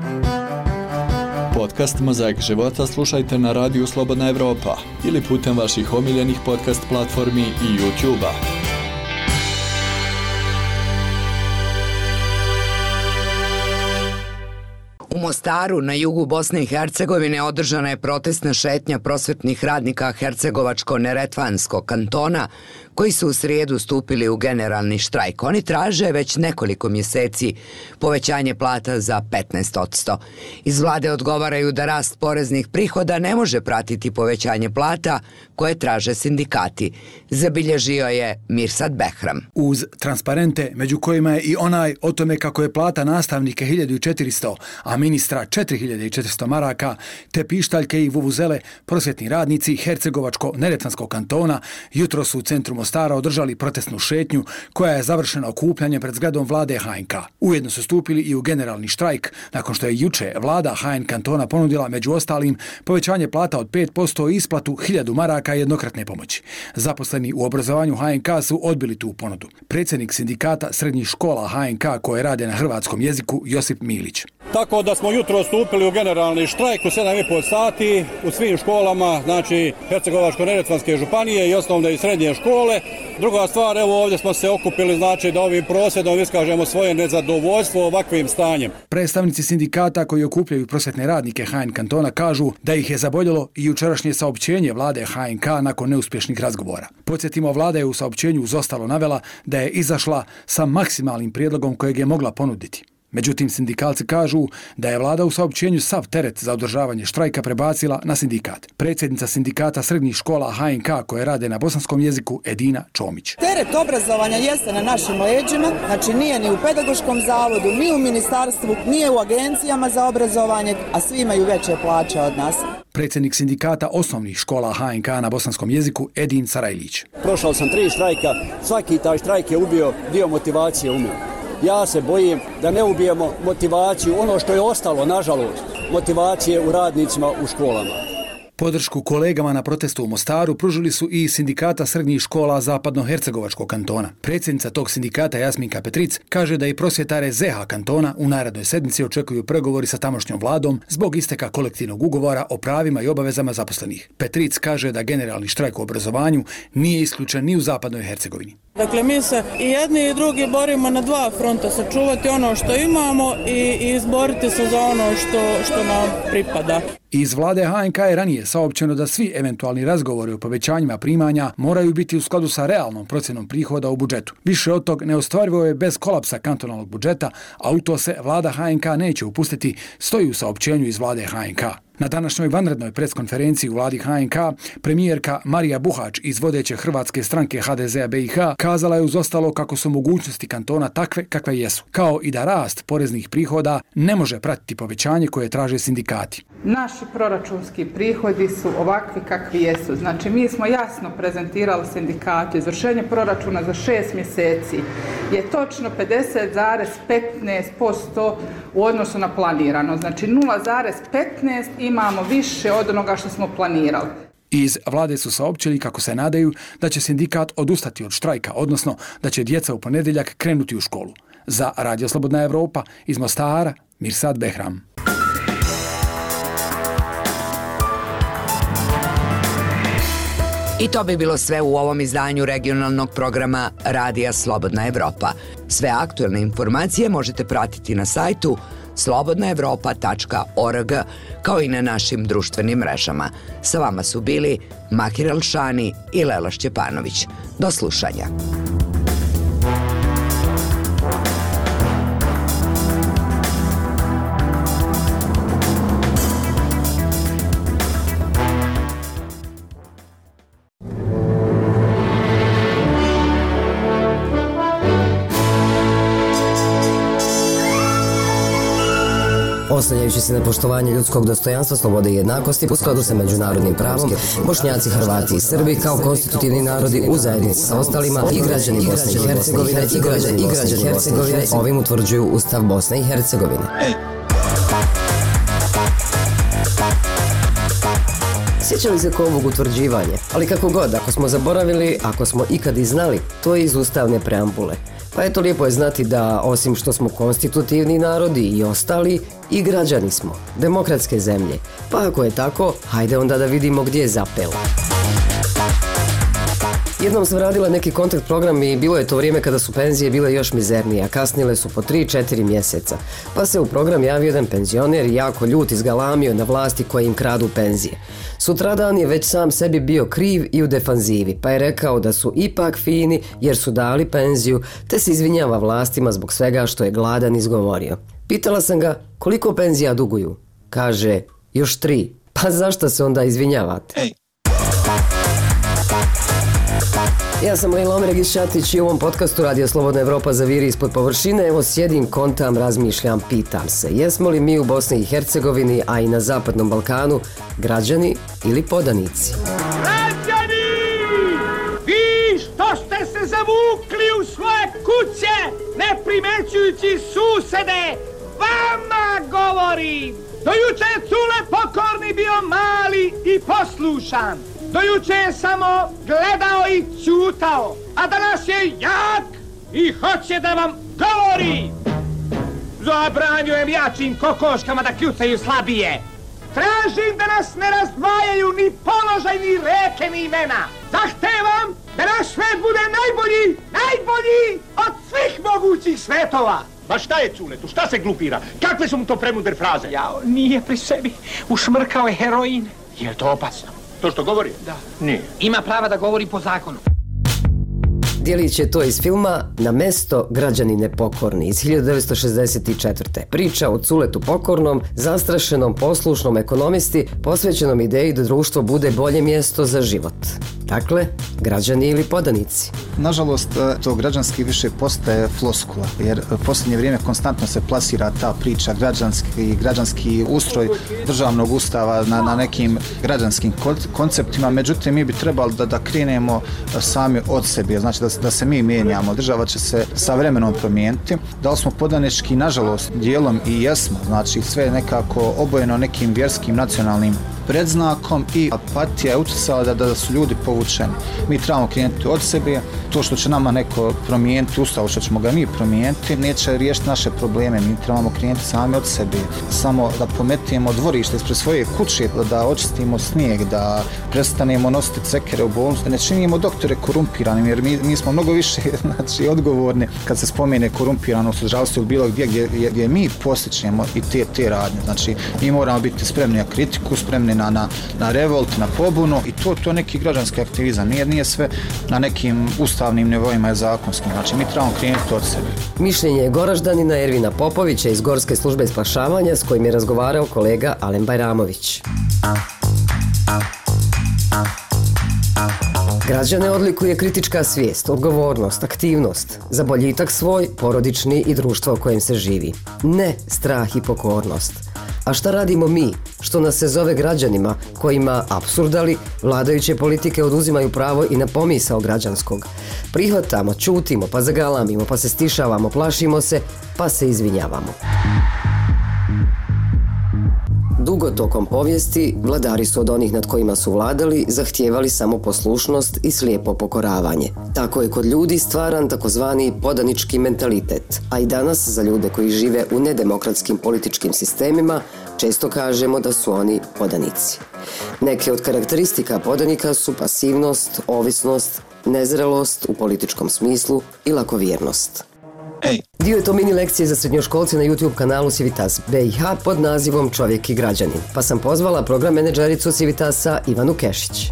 Podcast Mozaik života slušajte na radiju Slobodna Evropa ili putem vaših omiljenih podcast platformi i YouTube-a. U Mostaru, na jugu Bosne i Hercegovine, održana je protestna šetnja prosvetnih radnika Hercegovačko-Neretvanskog kantona, koji su u srijedu stupili u generalni štrajk. Oni traže već nekoliko mjeseci povećanje plata za 15%. Iz vlade odgovaraju da rast poreznih prihoda ne može pratiti povećanje plata koje traže sindikati. Zabilježio je Mirsad Behram. Uz transparente, među kojima je i onaj o tome kako je plata nastavnike 1400, a ministra 4400 maraka, te pištaljke i vuvuzele, prosvjetni radnici Hercegovačko-Neretvanskog kantona jutro su u centru Mostara održali protestnu šetnju koja je završena okupljanjem pred zgradom vlade HNK. Ujedno su stupili i u generalni štrajk nakon što je juče vlada HNK kantona ponudila među ostalim povećanje plata od 5% i isplatu 1000 maraka jednokratne pomoći. Zaposleni u obrazovanju HNK su odbili tu ponudu. Predsjednik sindikata srednjih škola HNK koje rade na hrvatskom jeziku Josip Milić. Tako da smo jutro stupili u generalni štrajk u 7,5 sati u svim školama, znači Hercegovačko-Neretvanske županije i osnovne i srednje škole. Druga stvar, evo ovdje smo se okupili, znači da ovim prosvjedom iskažemo svoje nezadovoljstvo ovakvim stanjem. Predstavnici sindikata koji okupljaju prosvjetne radnike HNK kantona kažu da ih je zaboljelo i jučerašnje saopćenje vlade HNK nakon neuspješnih razgovora. Podsjetimo, vlada je u saopćenju uz ostalo navela da je izašla sa maksimalnim prijedlogom kojeg je mogla ponuditi. Međutim, sindikalci kažu da je vlada u saopćenju sav teret za održavanje štrajka prebacila na sindikat. Predsjednica sindikata srednjih škola HNK koje rade na bosanskom jeziku Edina Čomić. Teret obrazovanja jeste na našim leđima, znači nije ni u pedagoškom zavodu, ni u ministarstvu, nije u agencijama za obrazovanje, a svi imaju veće plaće od nas. Predsjednik sindikata osnovnih škola HNK na bosanskom jeziku Edin Sarajlić. Prošao sam 3 štrajka, svaki taj štrajk je ubio dio motivacije u mene. Ja se bojim da ne ubijemo motivaciju, ono što je ostalo, nažalost, motivacije u radnicima u školama. Podršku kolegama na protestu u Mostaru pružili su i sindikata srednjih škola Zapadno-Hercegovačkog kantona. Predsjednica tog sindikata Jasminka Petric kaže da i prosvjetare ZH kantona u narednoj sedmici očekuju pregovori sa tamošnjom vladom zbog isteka kolektivnog ugovora o pravima i obavezama zaposlenih. Petric kaže da generalni štrajk u obrazovanju nije isključen ni u Zapadnoj Hercegovini. Dakle, mi se i jedni i drugi borimo na dva fronta, sačuvati ono što imamo i izboriti se za ono što nam pripada. Iz vlade HNK je ranije saopćeno da svi eventualni razgovori o povećanjima primanja moraju biti u skladu sa realnom procjenom prihoda u budžetu. Više od tog neostvarivo je bez kolapsa kantonalnog budžeta, a u to se vlada HNK neće upustiti, stoji u saopćenju iz vlade HNK. Na današnjoj vanrednoj preskonferenciji u vladi HNK, premijerka Marija Buhač iz vodeće hrvatske stranke HDZ-a BiH kazala je uz ostalo kako su mogućnosti kantona takve kakve jesu, kao i da rast poreznih prihoda ne može pratiti povećanje koje traže sindikati. Naši proračunski prihodi su ovakvi kakvi jesu. Znači, mi smo jasno prezentirali sindikatu. Izvršenje proračuna za 6 mjeseci je točno 50,15% u odnosu na planirano. Znači, 0,15 imamo više od onoga što smo planirali. Iz vlade su saopćili kako se nadaju da će sindikat odustati od štrajka, odnosno da će djeca u ponedjeljak krenuti u školu. Za Radio Slobodna Evropa iz Mostara, Mirsad Behram. I to bi bilo sve u ovom izdanju regionalnog programa Radija Slobodna Evropa. Sve aktuelne informacije možete pratiti na sajtu slobodnaevropa.org, kao i na našim društvenim mrežama. Sa vama su bili Mahir Elšani i Lela Šćepanović. Do slušanja. Oslanjajući se na poštovanje ljudskog dostojanstva, slobode i jednakosti u skladu sa međunarodnim pravom, Bošnjaci, Hrvati i Srbi kao konstitutivni narodi u zajednici sa ostalima i građani Bosne i Hercegovine ovim utvrđuju Ustav Bosne i Hercegovine. Sjećali se ko ovog utvrđivanja, ali kako god, ako smo zaboravili, ako smo ikad i znali, to je iz ustavne preambule. Pa eto, lijepo je znati da, osim što smo konstitutivni narodi i ostali, i građani smo, demokratske zemlje. Pa ako je tako, hajde onda da vidimo gdje je zapelo. Jednom sam radila neki kontakt program i bilo je to vrijeme kada su penzije bile još mizernije, a kasnile su po 3-4 mjeseca. Pa se u program javio jedan penzioner i jako ljut izgalamio na vlasti koje im kradu penzije. Sutradan je već sam sebi bio kriv i u defanzivi, pa je rekao da su ipak fini jer su dali penziju, te se izvinjava vlastima zbog svega što je gladan izgovorio. Pitala sam ga koliko penzija duguju. Kaže, još 3. Pa zašto se onda izvinjavate? Ja sam Lila Omregić-Šatić i u ovom podcastu Radio Slobodna Evropa zaviri ispod površine. Evo sjedim, kontam, razmišljam, pitam se. Jesmo li mi u Bosni i Hercegovini, a i na Zapadnom Balkanu, građani ili podanici? Građani! Vi što ste se zavukli u svoje kuće, ne primećujući susede, vama govorim! Dojuče je Cule Pokorni bio mali i poslušan. Dojuče je samo gledao i ćutao, a danas je jak i hoće da vam govori. Zabranjujem jačim kokoškama da kljucaju slabije. Tražim da nas ne razdvajaju ni položaj, ni reke, ni imena. Zahtevam da naš svet bude najbolji od svih mogućih svetova. Ma šta je Culetu, šta se glupira? Kakve su mu to premudre fraze? Jao, nije pri sebi, ušmrkao je heroin. Je to opasno? To što govori? Da. Nije. Ima prava da govori po zakonu. Djelić je to iz filma Na mesto građani nepokorni iz 1964. Priča o Culetu Pokornom, zastrašenom, poslušnom ekonomisti, posvećenom ideji da društvo bude bolje mjesto za život. Dakle, građani ili podanici. Nažalost, to građanski više postaje floskula, jer u posljednje vrijeme konstantno se plasira ta priča građanski ustroj državnog ustava na nekim građanskim konceptima, međutim mi bi trebali da krenemo sami od sebe, znači da se mi mijenjamo. Država će se sa vremenom promijeniti. Da li smo podanički, nažalost, dijelom i jesmo, znači sve nekako obojeno nekim vjerskim nacionalnim predznakom i apatija je utjecala da su ljudi povučeni. Mi trebamo krenuti od sebe, to što će nama neko promijeniti ustav, što ćemo ga mi promijeniti, neće riješiti naše probleme, mi trebamo krenuti sami od sebe. Samo da pometimo dvorište ispred svoje kuće, da očistimo snijeg, da prestanemo nositi cekere u bolnicu, da ne činimo doktore korumpiranim, jer mi smo mnogo više odgovorni kad se spomene korumpiranost u zdravstvu bilo gdje mi postičemo i te radnje. Znači, mi moramo biti spremni na kritiku, spremni na revolt, na pobunu i to neki građanski aktivizam. Nije sve na nekim ustavnim nivoima i zakonskim. Znači, mi trebamo krenuti od sebe. Mišljenje je Goraždanina Ervina Popovića iz Gorske službe spašavanja s kojim je razgovarao kolega Alen Bajramović. Građane odlikuje kritička svijest, odgovornost, aktivnost, za boljitak svoj, porodični i društvo u kojem se živi. Ne strah i pokornost. A šta radimo mi, što nas se zove građanima, kojima apsurdali vladajuće politike oduzimaju pravo i na pomisao građanskog? Prihvatamo, ćutimo, pa zagalamimo, pa se stišavamo, plašimo se, pa se izvinjavamo. Dugo tokom povijesti vladari su od onih nad kojima su vladali zahtijevali samo poslušnost i slijepo pokoravanje. Tako je kod ljudi stvaran takozvani podanički mentalitet, a i danas za ljude koji žive u nedemokratskim političkim sistemima Često kažemo da su oni podanici. Neke od karakteristika podanika su pasivnost, ovisnost, nezrelost u političkom smislu i lakovjernost. Dio je to mini lekcije za srednjoškolce na YouTube kanalu Civitas BiH pod nazivom Čovjek i građanin, pa sam pozvala program menadžericu Civitasa Ivanu Kešić.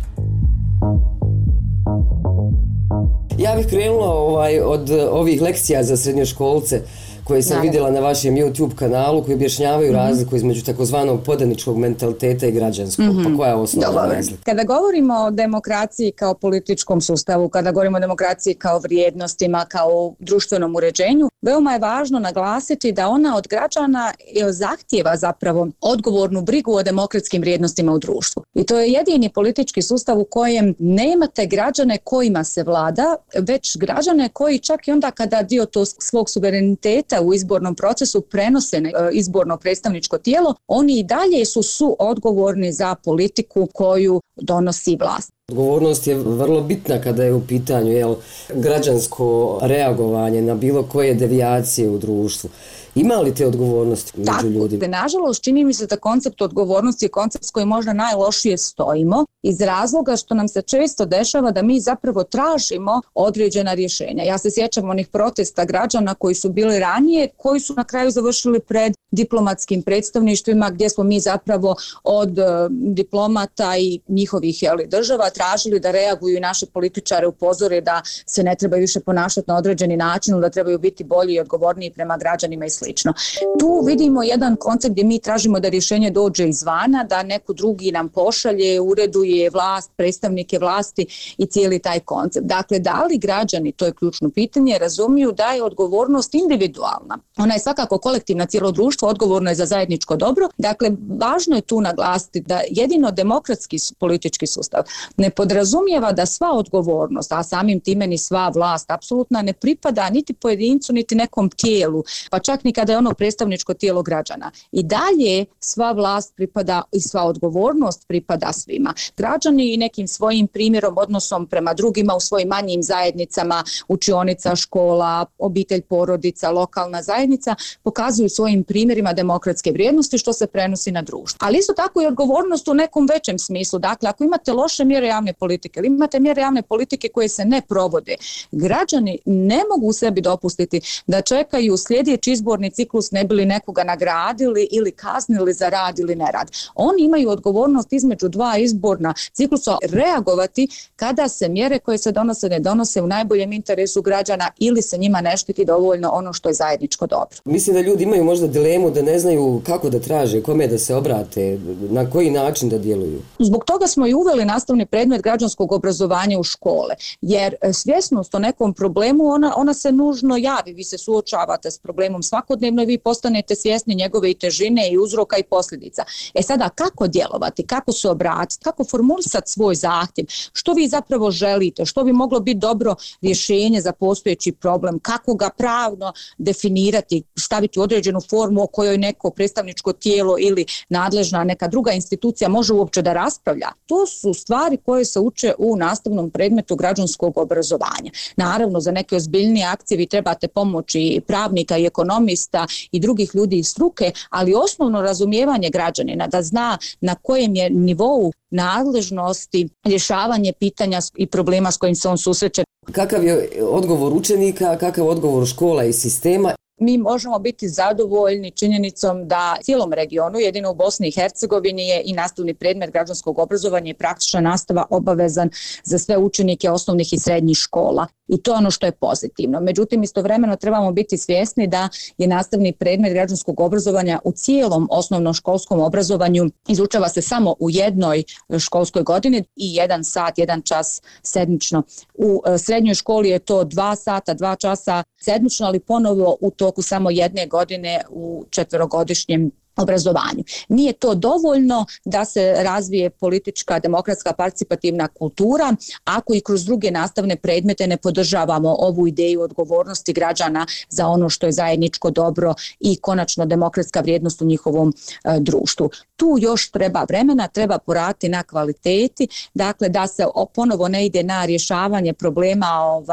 Ja bih krenula od ovih lekcija za srednjoškolce koje sam vidjela na vašem YouTube kanalu, koji objašnjavaju razliku između takozvanog podaničkog mentaliteta i građanskog. Pa koja je osnovna razlika? Kada govorimo o demokraciji kao političkom sustavu, kada govorimo o demokraciji kao vrijednostima, kao društvenom uređenju, veoma je važno naglasiti da ona od građana zahtijeva zapravo odgovornu brigu o demokratskim vrijednostima u društvu. I to je jedini politički sustav u kojem nemate građane kojima se vlada, već građane koji čak i onda kada dio to svog suvereniteta u izbornom procesu prenose na izborno predstavničko tijelo, oni i dalje su suodgovorni za politiku koju donosi vlast. Odgovornost je vrlo bitna kada je u pitanju građansko reagovanje na bilo koje devijacije u društvu. Ima li te odgovornosti među ljudima? Nažalost, čini mi se da koncept odgovornosti je koncept s kojim možda najlošije stojimo iz razloga što nam se često dešava da mi zapravo tražimo određena rješenja. Ja se sjećam onih protesta građana koji su bili ranije, koji su na kraju završili pred diplomatskim predstavništvima gdje smo mi zapravo od diplomata i njihovih država tražili da reaguju i naše političare upozore da se ne trebaju više ponašati na određeni način, da trebaju biti bolji i odgovorniji prema građanima i slično. Tu vidimo jedan koncept gdje mi tražimo da rješenje dođe izvana, da neko drugi nam pošalje, ureduje vlast, predstavnike vlasti i cijeli taj koncept. Dakle, da li građani, to je ključno pitanje, razumiju da je odgovornost individualna. Ona je svakako kolektivna, cijelo društvo odgovorno je za zajedničko dobro. Dakle, važno je tu naglasiti da jedino demokratski politički sustav ne podrazumijeva da sva odgovornost, a samim time ni sva vlast apsolutna ne pripada niti pojedincu, niti nekom tijelu, pa čak ni kada je ono predstavničko tijelo građana. I dalje sva vlast pripada i sva odgovornost pripada svima. Građani i nekim svojim primjerom, odnosom prema drugima u svojim manjim zajednicama, učionica, škola, obitelj, porodica, lokalna zajednica, pokazuju svojim primjerima demokratske vrijednosti što se prenosi na društvo. Ali isto tako i odgovornost u nekom većem smislu. Dakle, ako imate loše mjere javne politike ili imate mjere javne politike koje se ne provode, građani ne mogu sebi dopustiti da čekaju sljedeći izborni ciklus ne bi li nekoga nagradili ili kaznili za rad ili nerad. Oni imaju odgovornost između dva izborna ciklusa reagovati kada se mjere koje se donose ne donose u najboljem interesu građana ili se njima ne štiti dovoljno ono što je zajedničko dobro. Mislim da ljudi imaju možda dilemu da ne znaju kako da traže, kome da se obrate, na koji način da djeluju. Zbog toga smo i uveli nastavni predmet građanskog obrazovanja u škole, jer svjesnost o nekom problemu ona se nužno javi, vi se suočavate s problemom svakodnevno i vi postanete svjesni njegove i težine i uzroka i posljedica. Sada kako djelovati, kako se obratiti, kako formulisati svoj zahtjev, što vi zapravo želite, što bi moglo biti dobro rješenje za postojeći problem, kako ga pravno definirati, staviti u određenu formu o kojoj neko predstavničko tijelo ili nadležna neka druga institucija može uopće da raspravlja. To su stvari koje se uče u nastavnom predmetu građanskog obrazovanja. Naravno, za neke ozbiljnije akcije vi trebate pomoći pravnika i ekonomista i drugih ljudi iz struke, ali osnovno razumijevanje građanina da zna na kojem je nivou nadležnosti rješavanje pitanja i problema s kojim se on susreće. Kakav je odgovor učenika, kakav je odgovor škola i sistema? Mi možemo biti zadovoljni činjenicom da cijelom regionu, jedino u Bosni i Hercegovini, je i nastavni predmet građanskog obrazovanja i praktična nastava obavezan za sve učenike osnovnih i srednjih škola. I to je ono što je pozitivno. Međutim, istovremeno trebamo biti svjesni da je nastavni predmet građanskog obrazovanja u cijelom osnovnoškolskom obrazovanju izučava se samo u jednoj školskoj godini i 1 sat, 1 čas sedmično. U srednjoj školi je to 2 sata, 2 časa sedmično, ali ponovo u toku samo 1 godine u 4-godišnjem obrazovanju. Nije to dovoljno da se razvije politička, demokratska, participativna kultura ako i kroz druge nastavne predmete ne podržavamo ovu ideju odgovornosti građana za ono što je zajedničko dobro i konačno demokratska vrijednost u njihovom društvu. Tu još treba vremena, treba poraditi na kvaliteti, dakle da se ponovo ne ide na rješavanje problema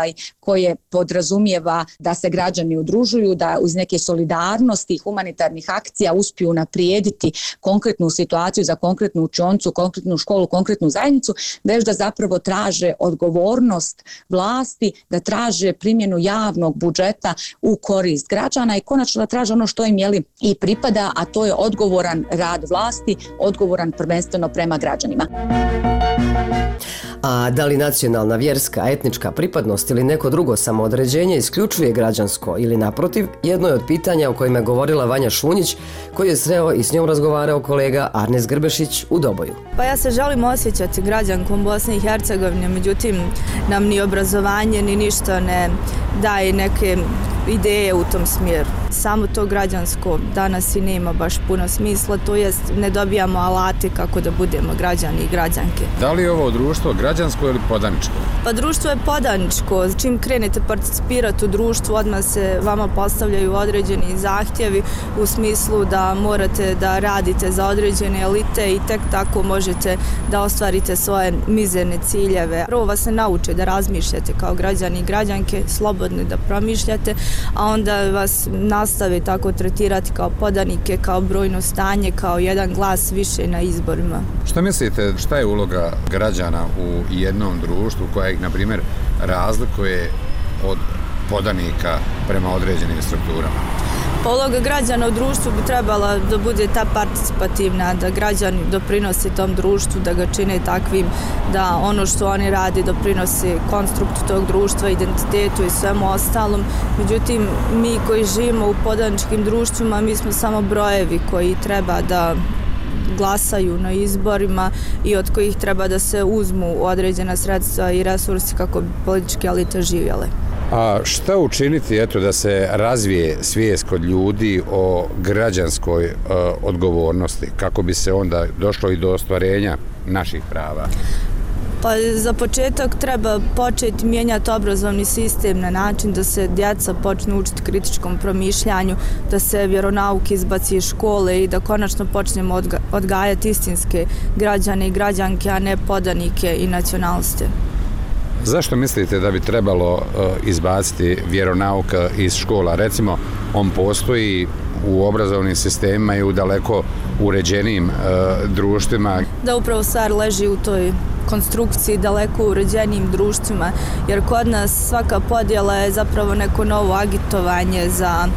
koje podrazumijeva da se građani udružuju, da uz neke solidarnosti i humanitarnih akcija uspiju unaprijediti konkretnu situaciju za konkretnu učionicu, konkretnu školu, konkretnu zajednicu, već da zapravo traže odgovornost vlasti, da traže primjenu javnog budžeta u korist građana i konačno da traže ono što im i pripada, a to je odgovoran rad vlasti, odgovoran prvenstveno prema građanima. A da li nacionalna, vjerska, etnička pripadnost ili neko drugo samoodređenje isključuje građansko ili naprotiv, jedno je od pitanja o kojima je govorila Vanja Šunjić, koji je sreo i s njom razgovarao kolega Arnes Grbešić u Doboju. Pa ja se želim osjećati građankom Bosne i Hercegovine, međutim nam ni obrazovanje ni ništa ne daje neke ideje u tom smjeru. Samo to građansko danas i nema baš puno smisla, to jest ne dobijamo alate kako da budemo građani i građanke. Da li je ovo društvo građansko ili podaničko? Pa društvo je podaničko. Čim krenete participirati u društvu, odmah se vama postavljaju određeni zahtjevi u smislu da morate da radite za određene elite i tek tako možete da ostvarite svoje mizerne ciljeve. Prvo vas se nauče da razmišljate kao građani i građanke, slobodni da promišljate, a onda vas nastave tako tretirati kao podanike, kao brojno stanje, kao jedan glas više na izborima. Šta mislite, šta je uloga građana u jednom društvu koja ih, na primjer, razlikuje od podanika prema određenim strukturama? Uloga građana u društvu bi trebala da bude ta participativna, da građani doprinose tom društvu, da ga čine takvim, da ono što oni radi doprinose konstruktu tog društva, identitetu i svemu ostalom. Međutim, mi koji živimo u podaničkim društvima, mi smo samo brojevi koji treba da glasaju na izborima i od kojih treba da se uzmu određena sredstva i resursi kako bi političke elite živjele. A šta učiniti da se razvije svijest kod ljudi o građanskoj odgovornosti, kako bi se onda došlo i do ostvarenja naših prava? Pa za početak treba početi mijenjati obrazovni sistem na način da se djeca počnu učiti kritičkom promišljanju, da se vjeronauk izbaci iz škole i da konačno počnemo odgajati istinske građane i građanke, a ne podanike i nacionaliste. Zašto mislite da bi trebalo izbaciti vjeronauk iz škola? Recimo, on postoji u obrazovnim sistemima i u daleko uređenijim društvima. Da, upravo stvar leži u toj konstrukciji daleko uređenijim društvima, jer kod nas svaka podjela je zapravo neko novo agitovanje za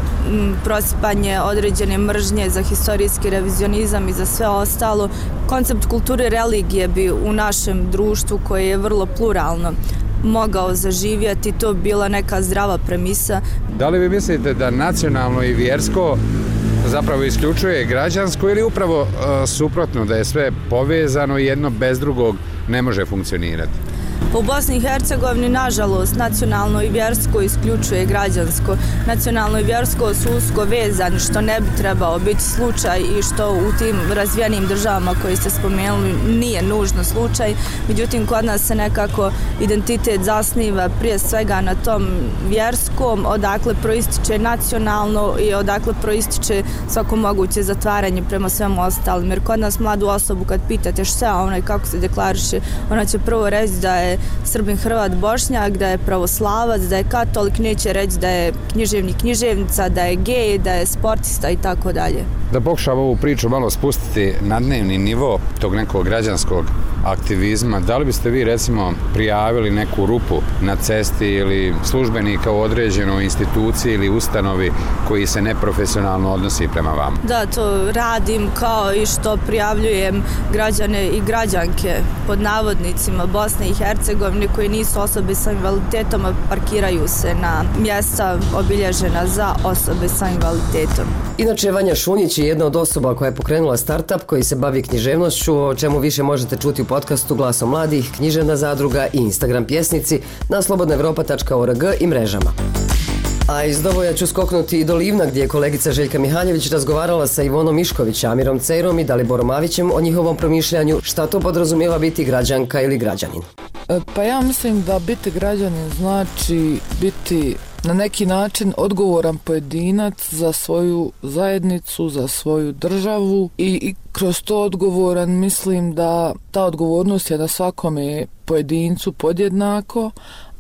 prosipanje određene mržnje, za historijski revizionizam i za sve ostalo. Koncept kulture religije bi u našem društvu, koje je vrlo pluralno, mogao zaživjeti, to bila neka zdrava premisa. Da li vi mislite da nacionalno i vjersko zapravo isključuje građansko ili upravo suprotno, da je sve povezano i jedno bez drugog ne može funkcionirati? U Bosni i Hercegovini, nažalost, nacionalno i vjersko isključuje građansko. Nacionalno i vjersko su usko vezani, što ne bi trebao biti slučaj i što u tim razvijenim državama koje ste spomenuli nije nužno slučaj. Međutim, kod nas se nekako identitet zasniva prije svega na tom vjerskom, odakle proističe nacionalno i odakle proističe svako moguće zatvaranje prema svemu ostalim. Jer kod nas mladu osobu kad pitate šta ona i kako se deklariše, ona će prvo reći da je Srbin, Hrvat, Bošnjak, da je pravoslavac, da je katolik, neće reći da je književnik, književnica, da je gej, da je sportista i tako dalje. Da pokušam ovu priču malo spustiti na dnevni nivo tog nekog građanskog aktivizma, da li biste vi recimo prijavili neku rupu na cesti ili službenika u određenoj instituciji ili ustanovi koji se neprofesionalno odnosi prema vama? Da, to radim kao i što prijavljujem građane i građanke pod navodnicima Bosne i Hercegovine koji nisu osobe sa invaliditetom, a parkiraju se na mjesta obilježena za osobe sa invaliditetom. Inače, Vanja Šunjić je jedna od osoba koja je pokrenula startup koji se bavi književnošću, o čemu više možete čuti u podcastu Glasom mladih, Književna zadruga i Instagram pjesnici na slobodnaevropa.org i mrežama. A iz Doboja ću skoknuti i do Livna, gdje je kolegica Željka Mihaljević razgovarala sa Ivonom Mišković, Amirom Cejrom i Daliborom Avićem o njihovom promišljanju šta to podrazumijeva biti građanka ili građanin. Pa ja mislim da biti građanin znači biti na neki način odgovoran pojedinac za svoju zajednicu, za svoju državu i kroz to odgovoran mislim da ta odgovornost je na svakome pojedincu podjednako,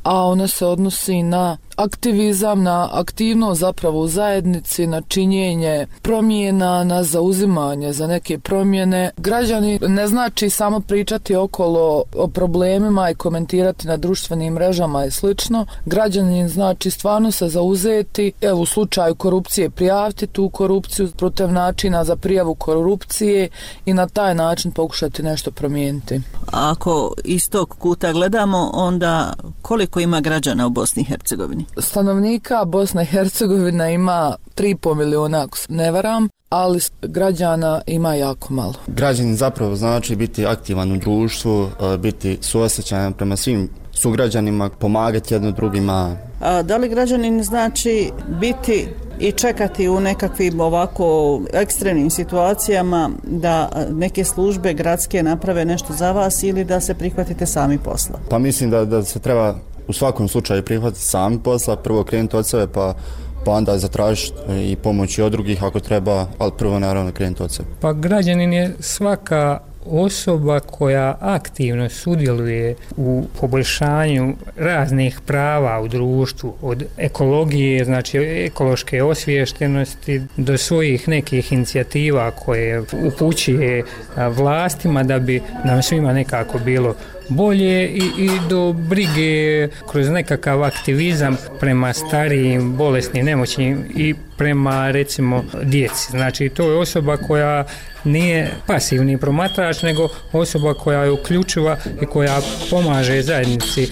a ona se odnosi na aktivizam, na aktivnost zapravo u zajednici, na činjenje promjena, na zauzimanje za neke promjene. Građani ne znači samo pričati okolo o problemima i komentirati na društvenim mrežama i slično. Građanin znači stvarno se zauzeti, evo u slučaju korupcije prijaviti tu korupciju protiv načina za prijavu korupcije i na taj način pokušati nešto promijeniti. Ako iz tog kuta gledamo, onda koliko ima građana u Bosni i Hercegovini? Stanovnika Bosna i Hercegovina ima 3,5 miliona, ako se ne varam, ali građana ima jako malo. Građanin zapravo znači biti aktivan u društvu, biti suosjećajan prema svim sugrađanima, pomagati jedno drugima. A da li građanin znači biti i čekati u nekakvim ovako ekstremnim situacijama da neke službe gradske naprave nešto za vas ili da se prihvatite sami posla? Pa mislim da se treba u svakom slučaju prihvatiti sami posla, prvo krenuti od sebe pa onda zatražiti i pomoći od drugih ako treba, ali prvo naravno krenuti od sebe. Pa građanin je svaka osoba koja aktivno sudjeluje u poboljšanju raznih prava u društvu, od ekologije, znači ekološke osviještenosti, do svojih nekih inicijativa koje upućuje vlastima da bi nam svima nekako bilo bolje i do brige kroz nekakav aktivizam prema starijim, bolesnim, nemoćnim i prema recimo djeci. Znači to je osoba koja nije pasivni promatrač, nego osoba koja je uključiva i koja pomaže zajednici.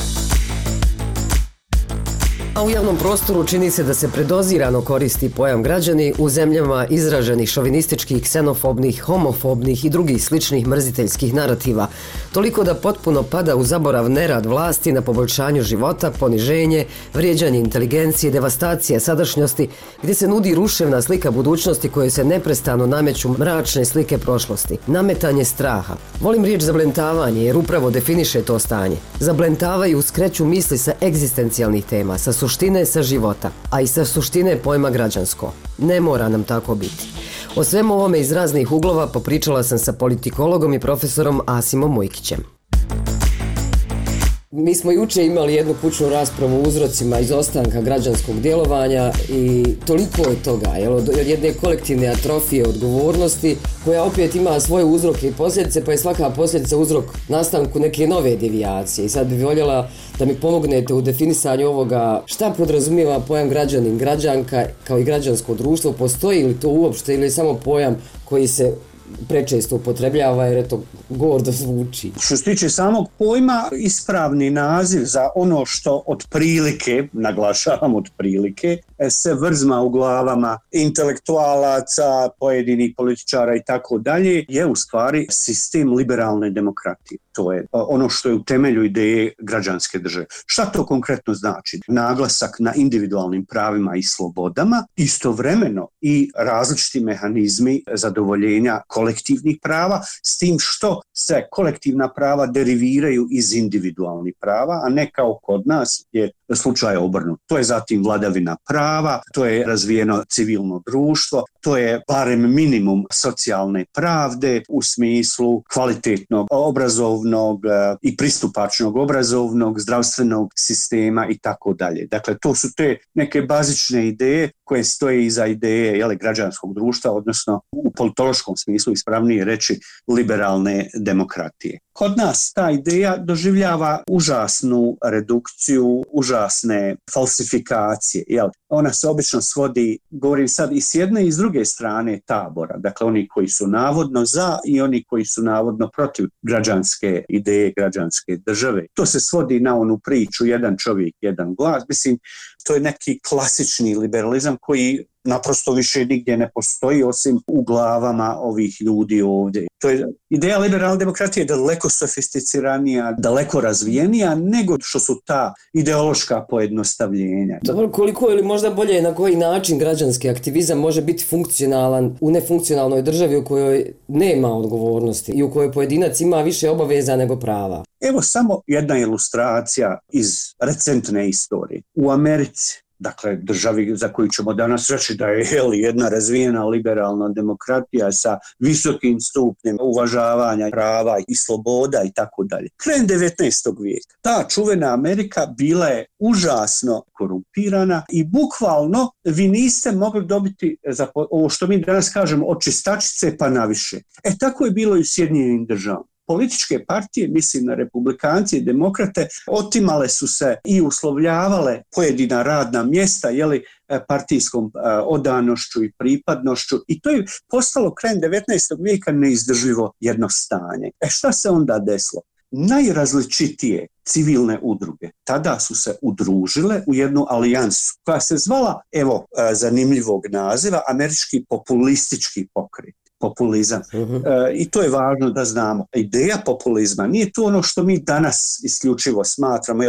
A u javnom prostoru čini se da se predozirano koristi pojam građani u zemljama izraženih šovinističkih, ksenofobnih, homofobnih i drugih sličnih mrziteljskih narativa, toliko da potpuno pada u zaborav nerad vlasti na poboljšanju života, poniženje, vrijeđanje inteligencije, devastacija sadašnjosti, gdje se nudi ruševna slika budućnosti koje se neprestano nameću mračne slike prošlosti, nametanje straha. Volim riječ zablentavanje jer upravo definiše to stanje. Zablentavaju, skreću misli sa egzistencijalnih tema, sa suštine, sa života, a i sa suštine pojma građansko. Ne mora nam tako biti. O svemu ovome iz raznih uglova popričala sam sa politikologom i profesorom Asimom Mujkićem. Mi smo juče imali jednu kućnu raspravu o uzrocima izostanka građanskog djelovanja i toliko je toga, od jedne kolektivne atrofije odgovornosti koja opet ima svoje uzroke i posljedice, pa je svaka posljedica uzrok nastanku neke nove devijacije. I sad bih voljela da mi pomognete u definisanju ovoga šta podrazumijeva pojam građanin, građanka kao i građansko društvo, postoji li to uopšte ili je samo pojam koji se prečesto upotrebljava jer to gordo zvuči. Što se tiče samog pojma, ispravni naziv za ono što otprilike, naglašavam otprilike, se vrzma u glavama intelektualaca, pojedinih političara i tako dalje, je u stvari sistem liberalne demokratije. To je ono što je u temelju ideje građanske države. Šta to konkretno znači? Naglasak na individualnim pravima i slobodama, istovremeno i različiti mehanizmi zadovoljenja kolektivnih prava, s tim što se kolektivna prava deriviraju iz individualnih prava, a ne kao kod nas je slučaj obrnut. To je zatim vladavina prava, to je razvijeno civilno društvo, to je barem minimum socijalne pravde u smislu kvalitetnog obrazovnog i pristupačnog obrazovnog, zdravstvenog sistema i tako dalje. Dakle, to su te neke bazične ideje koje stoje iza ideje građanskog društva, odnosno u politološkom smislu ispravnije reći liberalne demokratije. Kod nas ta ideja doživljava užasnu redukciju, užasne falsifikacije. Ona se obično svodi, govorim sad i s jedne i s druge strane tabora, dakle oni koji su navodno za i oni koji su navodno protiv građanske ideje, građanske države. To se svodi na onu priču jedan čovjek, jedan glas. Mislim, to je neki klasični liberalizam koji naprosto više nigdje ne postoji osim u glavama ovih ljudi ovdje. To je ideja liberalne demokratije daleko sofisticiranija, daleko razvijenija nego što su ta ideološka pojednostavljenja. Dobro, koliko ili možda bolje na koji način građanski aktivizam može biti funkcionalan u nefunkcionalnoj državi u kojoj nema odgovornosti i u kojoj pojedinac ima više obaveza nego prava? Evo samo jedna ilustracija iz recentne istorije. U Americi dakle državi za koju ćemo danas reći da je jedna razvijena liberalna demokratija sa visokim stupnjem uvažavanja prava i sloboda i tako dalje. Krajem 19. vijeka ta čuvena Amerika bila je užasno korumpirana i bukvalno vi niste mogli dobiti za ovo što mi danas kažemo od čistačice pa naviše. Tako je bilo i u Sjedinjenim Državama. Političke partije, mislim na republikanci i demokrate, otimale su se i uslovljavale pojedina radna mjesta partijskom odanošću i pripadnošću i to je postalo krajem 19. vijeka neizdrživo jedno stanje. Šta se onda desilo? Najrazličitije civilne udruge tada su se udružile u jednu alijansu koja se zvala, zanimljivog naziva, Američki populistički pokret. Populizam. I to je važno da znamo. Ideja populizma nije to ono što mi danas isključivo smatramo,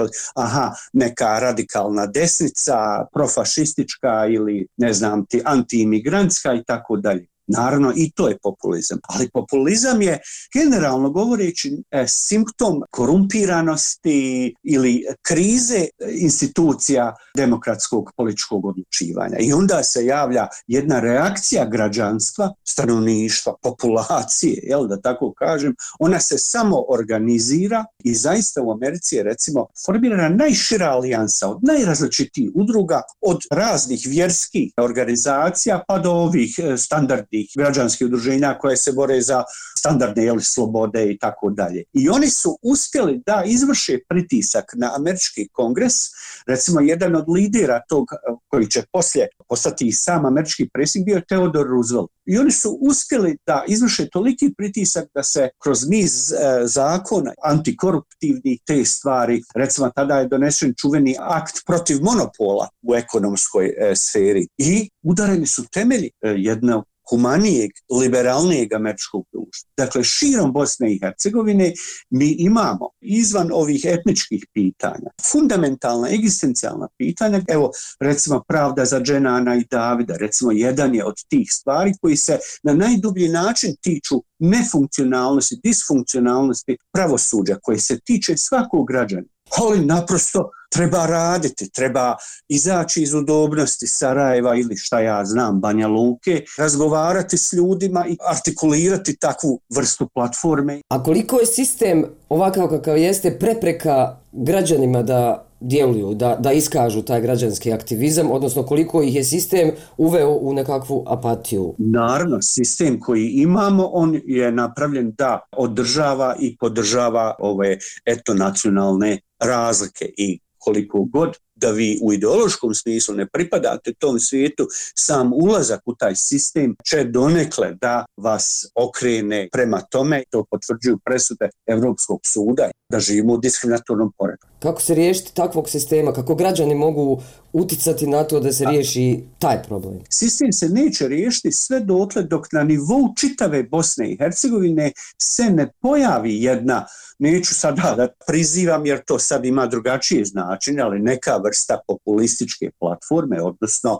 neka radikalna desnica, profašistička ili antiimigrantska i tako dalje. Naravno i to je populizam, ali populizam je generalno govoreći simptom korumpiranosti ili krize institucija demokratskog političkog odlučivanja i onda se javlja jedna reakcija građanstva, stanovništva, populacije, da tako kažem, ona se samo organizira i zaista u Americi je recimo formirana najšira alijansa od najrazličitijih udruga, od raznih vjerskih organizacija pa do ovih standardnih građanskih udruženja koje se bore za standardne slobode i tako dalje. I oni su uspjeli da izvrše pritisak na američki kongres, recimo jedan od lidera tog koji će poslije postati i sam američki predsjednik bio Theodore Roosevelt. I oni su uspjeli da izvrše toliki pritisak da se kroz niz zakona antikoruptivnih te stvari, recimo tada je donesen čuveni akt protiv monopola u ekonomskoj sferi i udareni su temelji jednog humanijeg, liberalnijeg američkog društva. Dakle, širom Bosne i Hercegovine mi imamo izvan ovih etničkih pitanja fundamentalna, egzistencijalna pitanja, recimo pravda za Dženana i Davida, recimo jedan je od tih stvari koji se na najdublji način tiču nefunkcionalnosti, disfunkcionalnosti pravosuđa koje se tiče svakog građana. Ali naprosto treba raditi, treba izaći iz udobnosti Sarajeva ili Banja Luke, razgovarati s ljudima i artikulirati takvu vrstu platforme. A koliko je sistem ovakav kakav jeste prepreka građanima da djeluju, da iskažu taj građanski aktivizam, odnosno koliko ih je sistem uveo u nekakvu apatiju? Naravno, sistem koji imamo, on je napravljen da održava i podržava ove etnonacionalne razlike i koliko god da vi u ideološkom smislu ne pripadate tom svijetu, sam ulazak u taj sistem će donekle da vas okrene prema tome, to potvrđuju presude Europskog suda, da živimo u diskriminatornom poretku. Kako se riješiti takvog sistema? Kako građani mogu uticati na to da se riješi taj problem? Sistem se neće riješiti sve dotle dok na nivou čitave Bosne i Hercegovine se ne pojavi jedna, neću sada da prizivam jer to sad ima drugačije značenje, ali neka vrsta populističke platforme, odnosno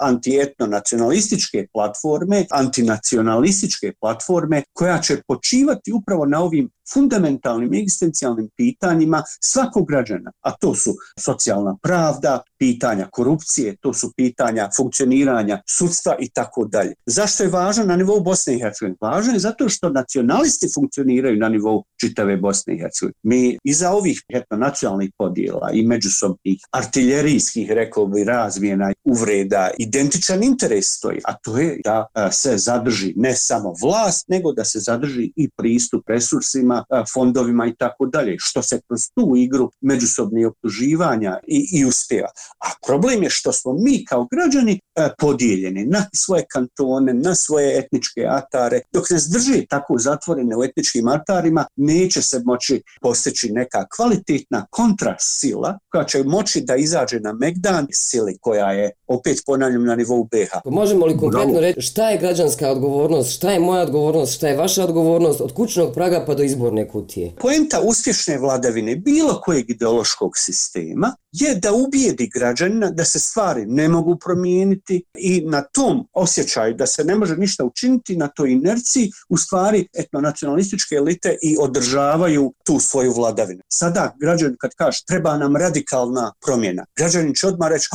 antietno-nacionalističke platforme, antinacionalističke platforme koja će počivati upravo na ovim fundamentalnim egzistencijalnim pitanjima svakog građana, a to su socijalna pravda, pitanja korupcije, to su pitanja funkcioniranja sudstva i tako dalje. Zašto je važno na nivou Bosne i Hercegovine? Važno je zato što nacionalisti funkcioniraju na nivou čitave Bosne i Hercegovine. Mi iza ovih etnonacionalnih podjela i međusobnih artiljerijskih, rekao bi, razmjena, uvreda, identičan interes stoji, a to je da se zadrži ne samo vlast, nego da se zadrži i pristup resursima, fondovima i tako dalje, što se kroz tu igru međusobnih optuživanja i uspjeva. A problem je što smo mi kao građani podijeljeni na svoje kantone, na svoje etničke atare. Dok ne zdrži tako zatvorene u etničkim atarima, neće se moći postići neka kvalitetna kontrasila koja će moći da izađe na megdan sili koja je, opet ponavljam, na nivou BiH. Možemo li konkretno reći šta je građanska odgovornost, šta je moja odgovornost, šta je vaša odgovornost od kućnog praga pa do izborne kutije? Poenta uspješne vladavine bilo kojeg ideološkog sistema je da ubijedi građanina da se stvari ne mogu promijeniti i na tom osjećaju da se ne može ništa učiniti, na toj inerciji u stvari etnonacionalističke elite i održavaju tu svoju vladavinu. Sada građanin kad kaže treba nam radikalna promjena, građanin će odmah reći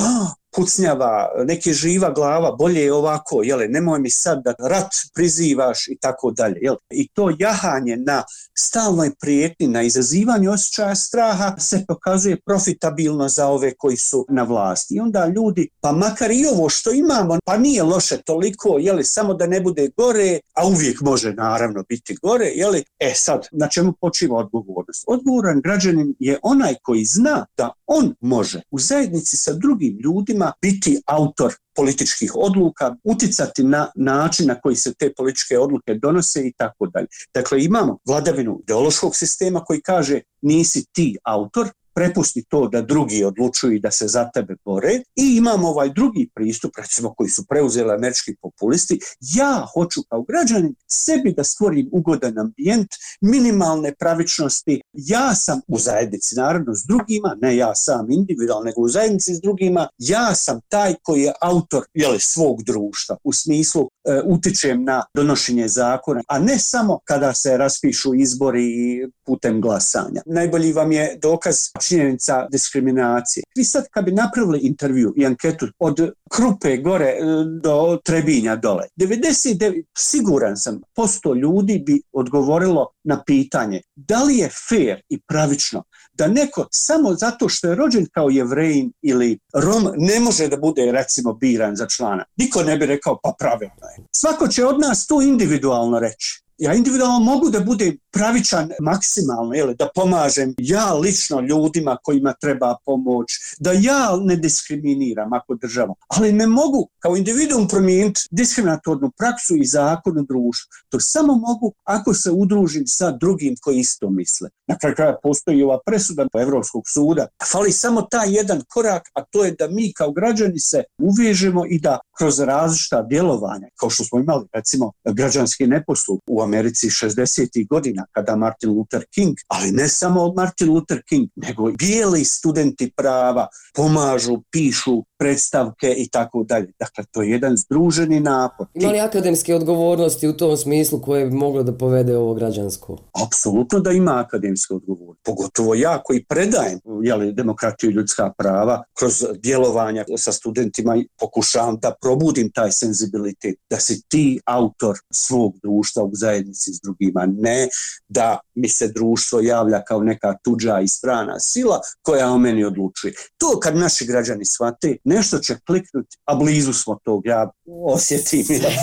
pucnjava, neki živa glava, bolje je ovako, nemoj mi sad da rat prizivaš i tako dalje. I to jahanje na stalnoj prijetnji, na izazivanje osjećaja straha se pokazuje profitabilno za ove koji su na vlasti. I onda ljudi, pa makar i ovo što imamo, pa nije loše toliko, samo da ne bude gore, a uvijek može naravno biti gore, sad, na čemu počiva odgovornost? Odgovoran građanin je onaj koji zna da on može u zajednici sa drugim ljudima biti autor političkih odluka, uticati na način na koji se te političke odluke donose i tako dalje. Dakle, imamo vladavinu ideološkog sistema koji kaže nisi ti autor, prepusti to da drugi odlučuju i da se za tebe bore, i imamo ovaj drugi pristup, recimo koji su preuzeli američki populisti, ja hoću kao građanin sebi da stvorim ugodan ambijent, minimalne pravičnosti, ja sam u zajednici naravno s drugima, ne ja sam individualno, nego u zajednici s drugima, ja sam taj koji je autor svog društva, u smislu utičem na donošenje zakona, a ne samo kada se raspišu izbori putem glasanja. Najbolji vam je dokaz činjenica diskriminacije. Vi sad kad bi napravili intervju i anketu od Krupe gore do Trebinja dole, 99, siguran sam, % ljudi bi odgovorilo na pitanje da li je fair i pravično da neko samo zato što je rođen kao Jevrejin ili Rom ne može da bude recimo biran za člana. Niko ne bi rekao pa pravilno je. Svako će od nas to individualno reći. Ja individualno mogu da budem pravičan maksimalno, da pomažem ja lično ljudima kojima treba pomoć, da ja ne diskriminiram ako država, ali ne mogu kao individuum promijeniti diskriminatornu praksu i zakon u društvu. To samo mogu ako se udružim sa drugim koji isto misle. Na kraju kraja postoji ova presuda Evropskog suda. Fali samo taj jedan korak, a to je da mi kao građani se uvežemo i da kroz različita djelovanja, kao što smo imali recimo građanski neposluh u Americi 60. godina kada Martin Luther King, ali ne samo Martin Luther King, nego bijeli studenti prava pomažu, pišu predstavke i tako dalje. Dakle, to je jedan združeni napor. Ima li akademske odgovornosti u tom smislu koje bi moglo da povede ovo građansko? Apsolutno da ima akademske odgovornosti. Pogotovo ja koji predajem demokratiju i ljudska prava kroz djelovanja sa studentima i pokušavam da probudim taj senzibilitet, da si ti autor svog društva u zajednici s drugima, ne da mi se društvo javlja kao neka tuđa i strana sila koja o meni odlučuje. To kad naši građani shvate, nešto će kliknuti, a blizu smo tog, ja osjetim.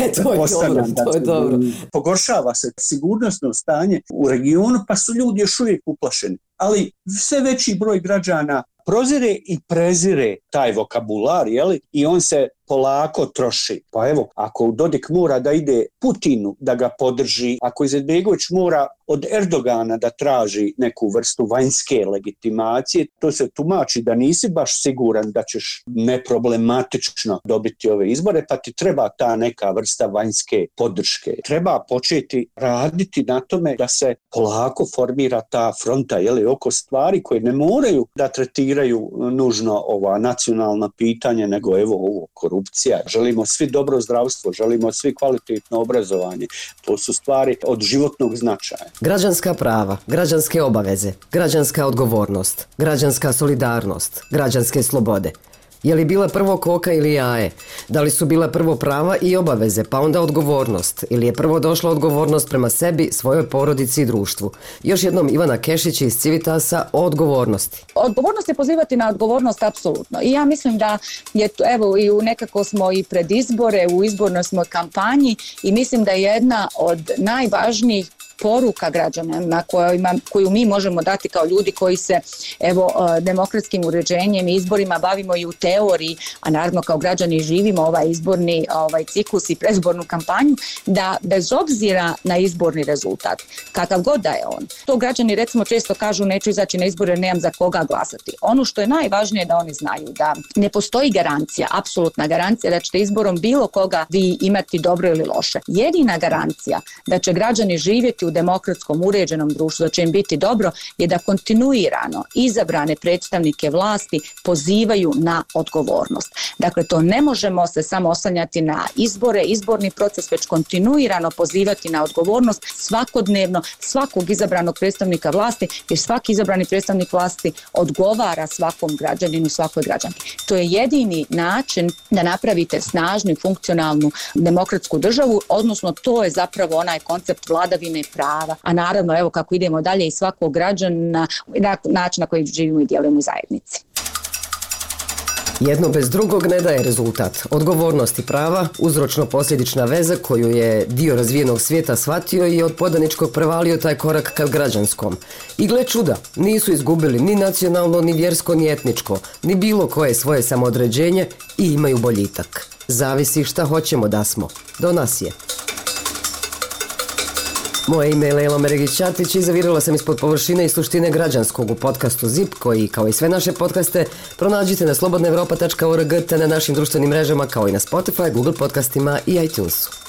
To je dobro. Pogoršava se sigurnosno stanje u regionu, pa su ljudi još uvijek uplašeni. Ali sve veći broj građana prozire i prezire taj vokabular, i on se polako troši. Pa evo, ako Dodik mora da ide Putinu da ga podrži, ako Izetbegović mora od Erdogana da traži neku vrstu vanjske legitimacije, to se tumači da nisi baš siguran da ćeš neproblematično dobiti ove izbore, pa ti treba ta neka vrsta vanjske podrške. Treba početi raditi na tome da se polako formira ta fronta oko stvari koje ne moraju da tretiraju nužno ova nacionalna pitanja, nego ovo korupcija. Želimo svi dobro zdravstvo, želimo svi kvalitetno obrazovanje. To su stvari od životnog značaja. Građanska prava, građanske obaveze, građanska odgovornost, građanska solidarnost, građanske slobode. Je li bila prvo koka ili jaje? Da li su bila prvo prava i obaveze, pa onda odgovornost? Ili je prvo došla odgovornost prema sebi, svojoj porodici i društvu? Još jednom Ivana Kešić iz Civitasa o odgovornosti. Odgovornost je pozivati na odgovornost apsolutno. I ja mislim da je, evo, i nekako smo i pred izbore, u izbornoj smo kampanji i mislim da je jedna od najvažnijih poruka građana koju mi možemo dati kao ljudi koji se demokratskim uređenjem i izborima bavimo i u teoriji, a naravno kao građani živimo ovaj izborni ciklus i predizbornu kampanju, da bez obzira na izborni rezultat, kakav god da je on, to građani recimo često kažu neću izaći na izbore, nemam za koga glasati. Ono što je najvažnije da oni znaju da ne postoji garancija, apsolutna garancija da ćete izborom bilo koga vi imati dobro ili loše. Jedina garancija da će građani živjeti u demokratskom uređenom društvu, da će im biti dobro, je da kontinuirano izabrane predstavnike vlasti pozivaju na odgovornost. Dakle, to ne možemo se samo oslanjati na izbore, izborni proces, već kontinuirano pozivati na odgovornost svakodnevno svakog izabranog predstavnika vlasti, jer svaki izabrani predstavnik vlasti odgovara svakom građaninu, svakoj građanki. To je jedini način da napravite snažnu i funkcionalnu demokratsku državu, odnosno to je zapravo onaj koncept vladavine prava, a naravno evo kako idemo dalje i svakog građana na način na koji živimo i djelujemo u zajednici. Jedno bez drugog ne daje rezultat. Odgovornost i prava, uzročno-posljedična veza koju je dio razvijenog svijeta shvatio i od podaničkog prevalio taj korak ka građanskom. I gle čuda, nisu izgubili ni nacionalno, ni vjersko, ni etničko, ni bilo koje svoje samoodređenje i imaju boljitak. Zavisi šta hoćemo da smo. Do nas je. Moje ime je Lejla Meregić-Ćatić i zavirala sam ispod površine i suštine građanskog u podcastu ZIP, koji, kao i sve naše podcaste, pronađite na slobodnaevropa.org te na našim društvenim mrežama, kao i na Spotify, Google podcastima i iTunesu.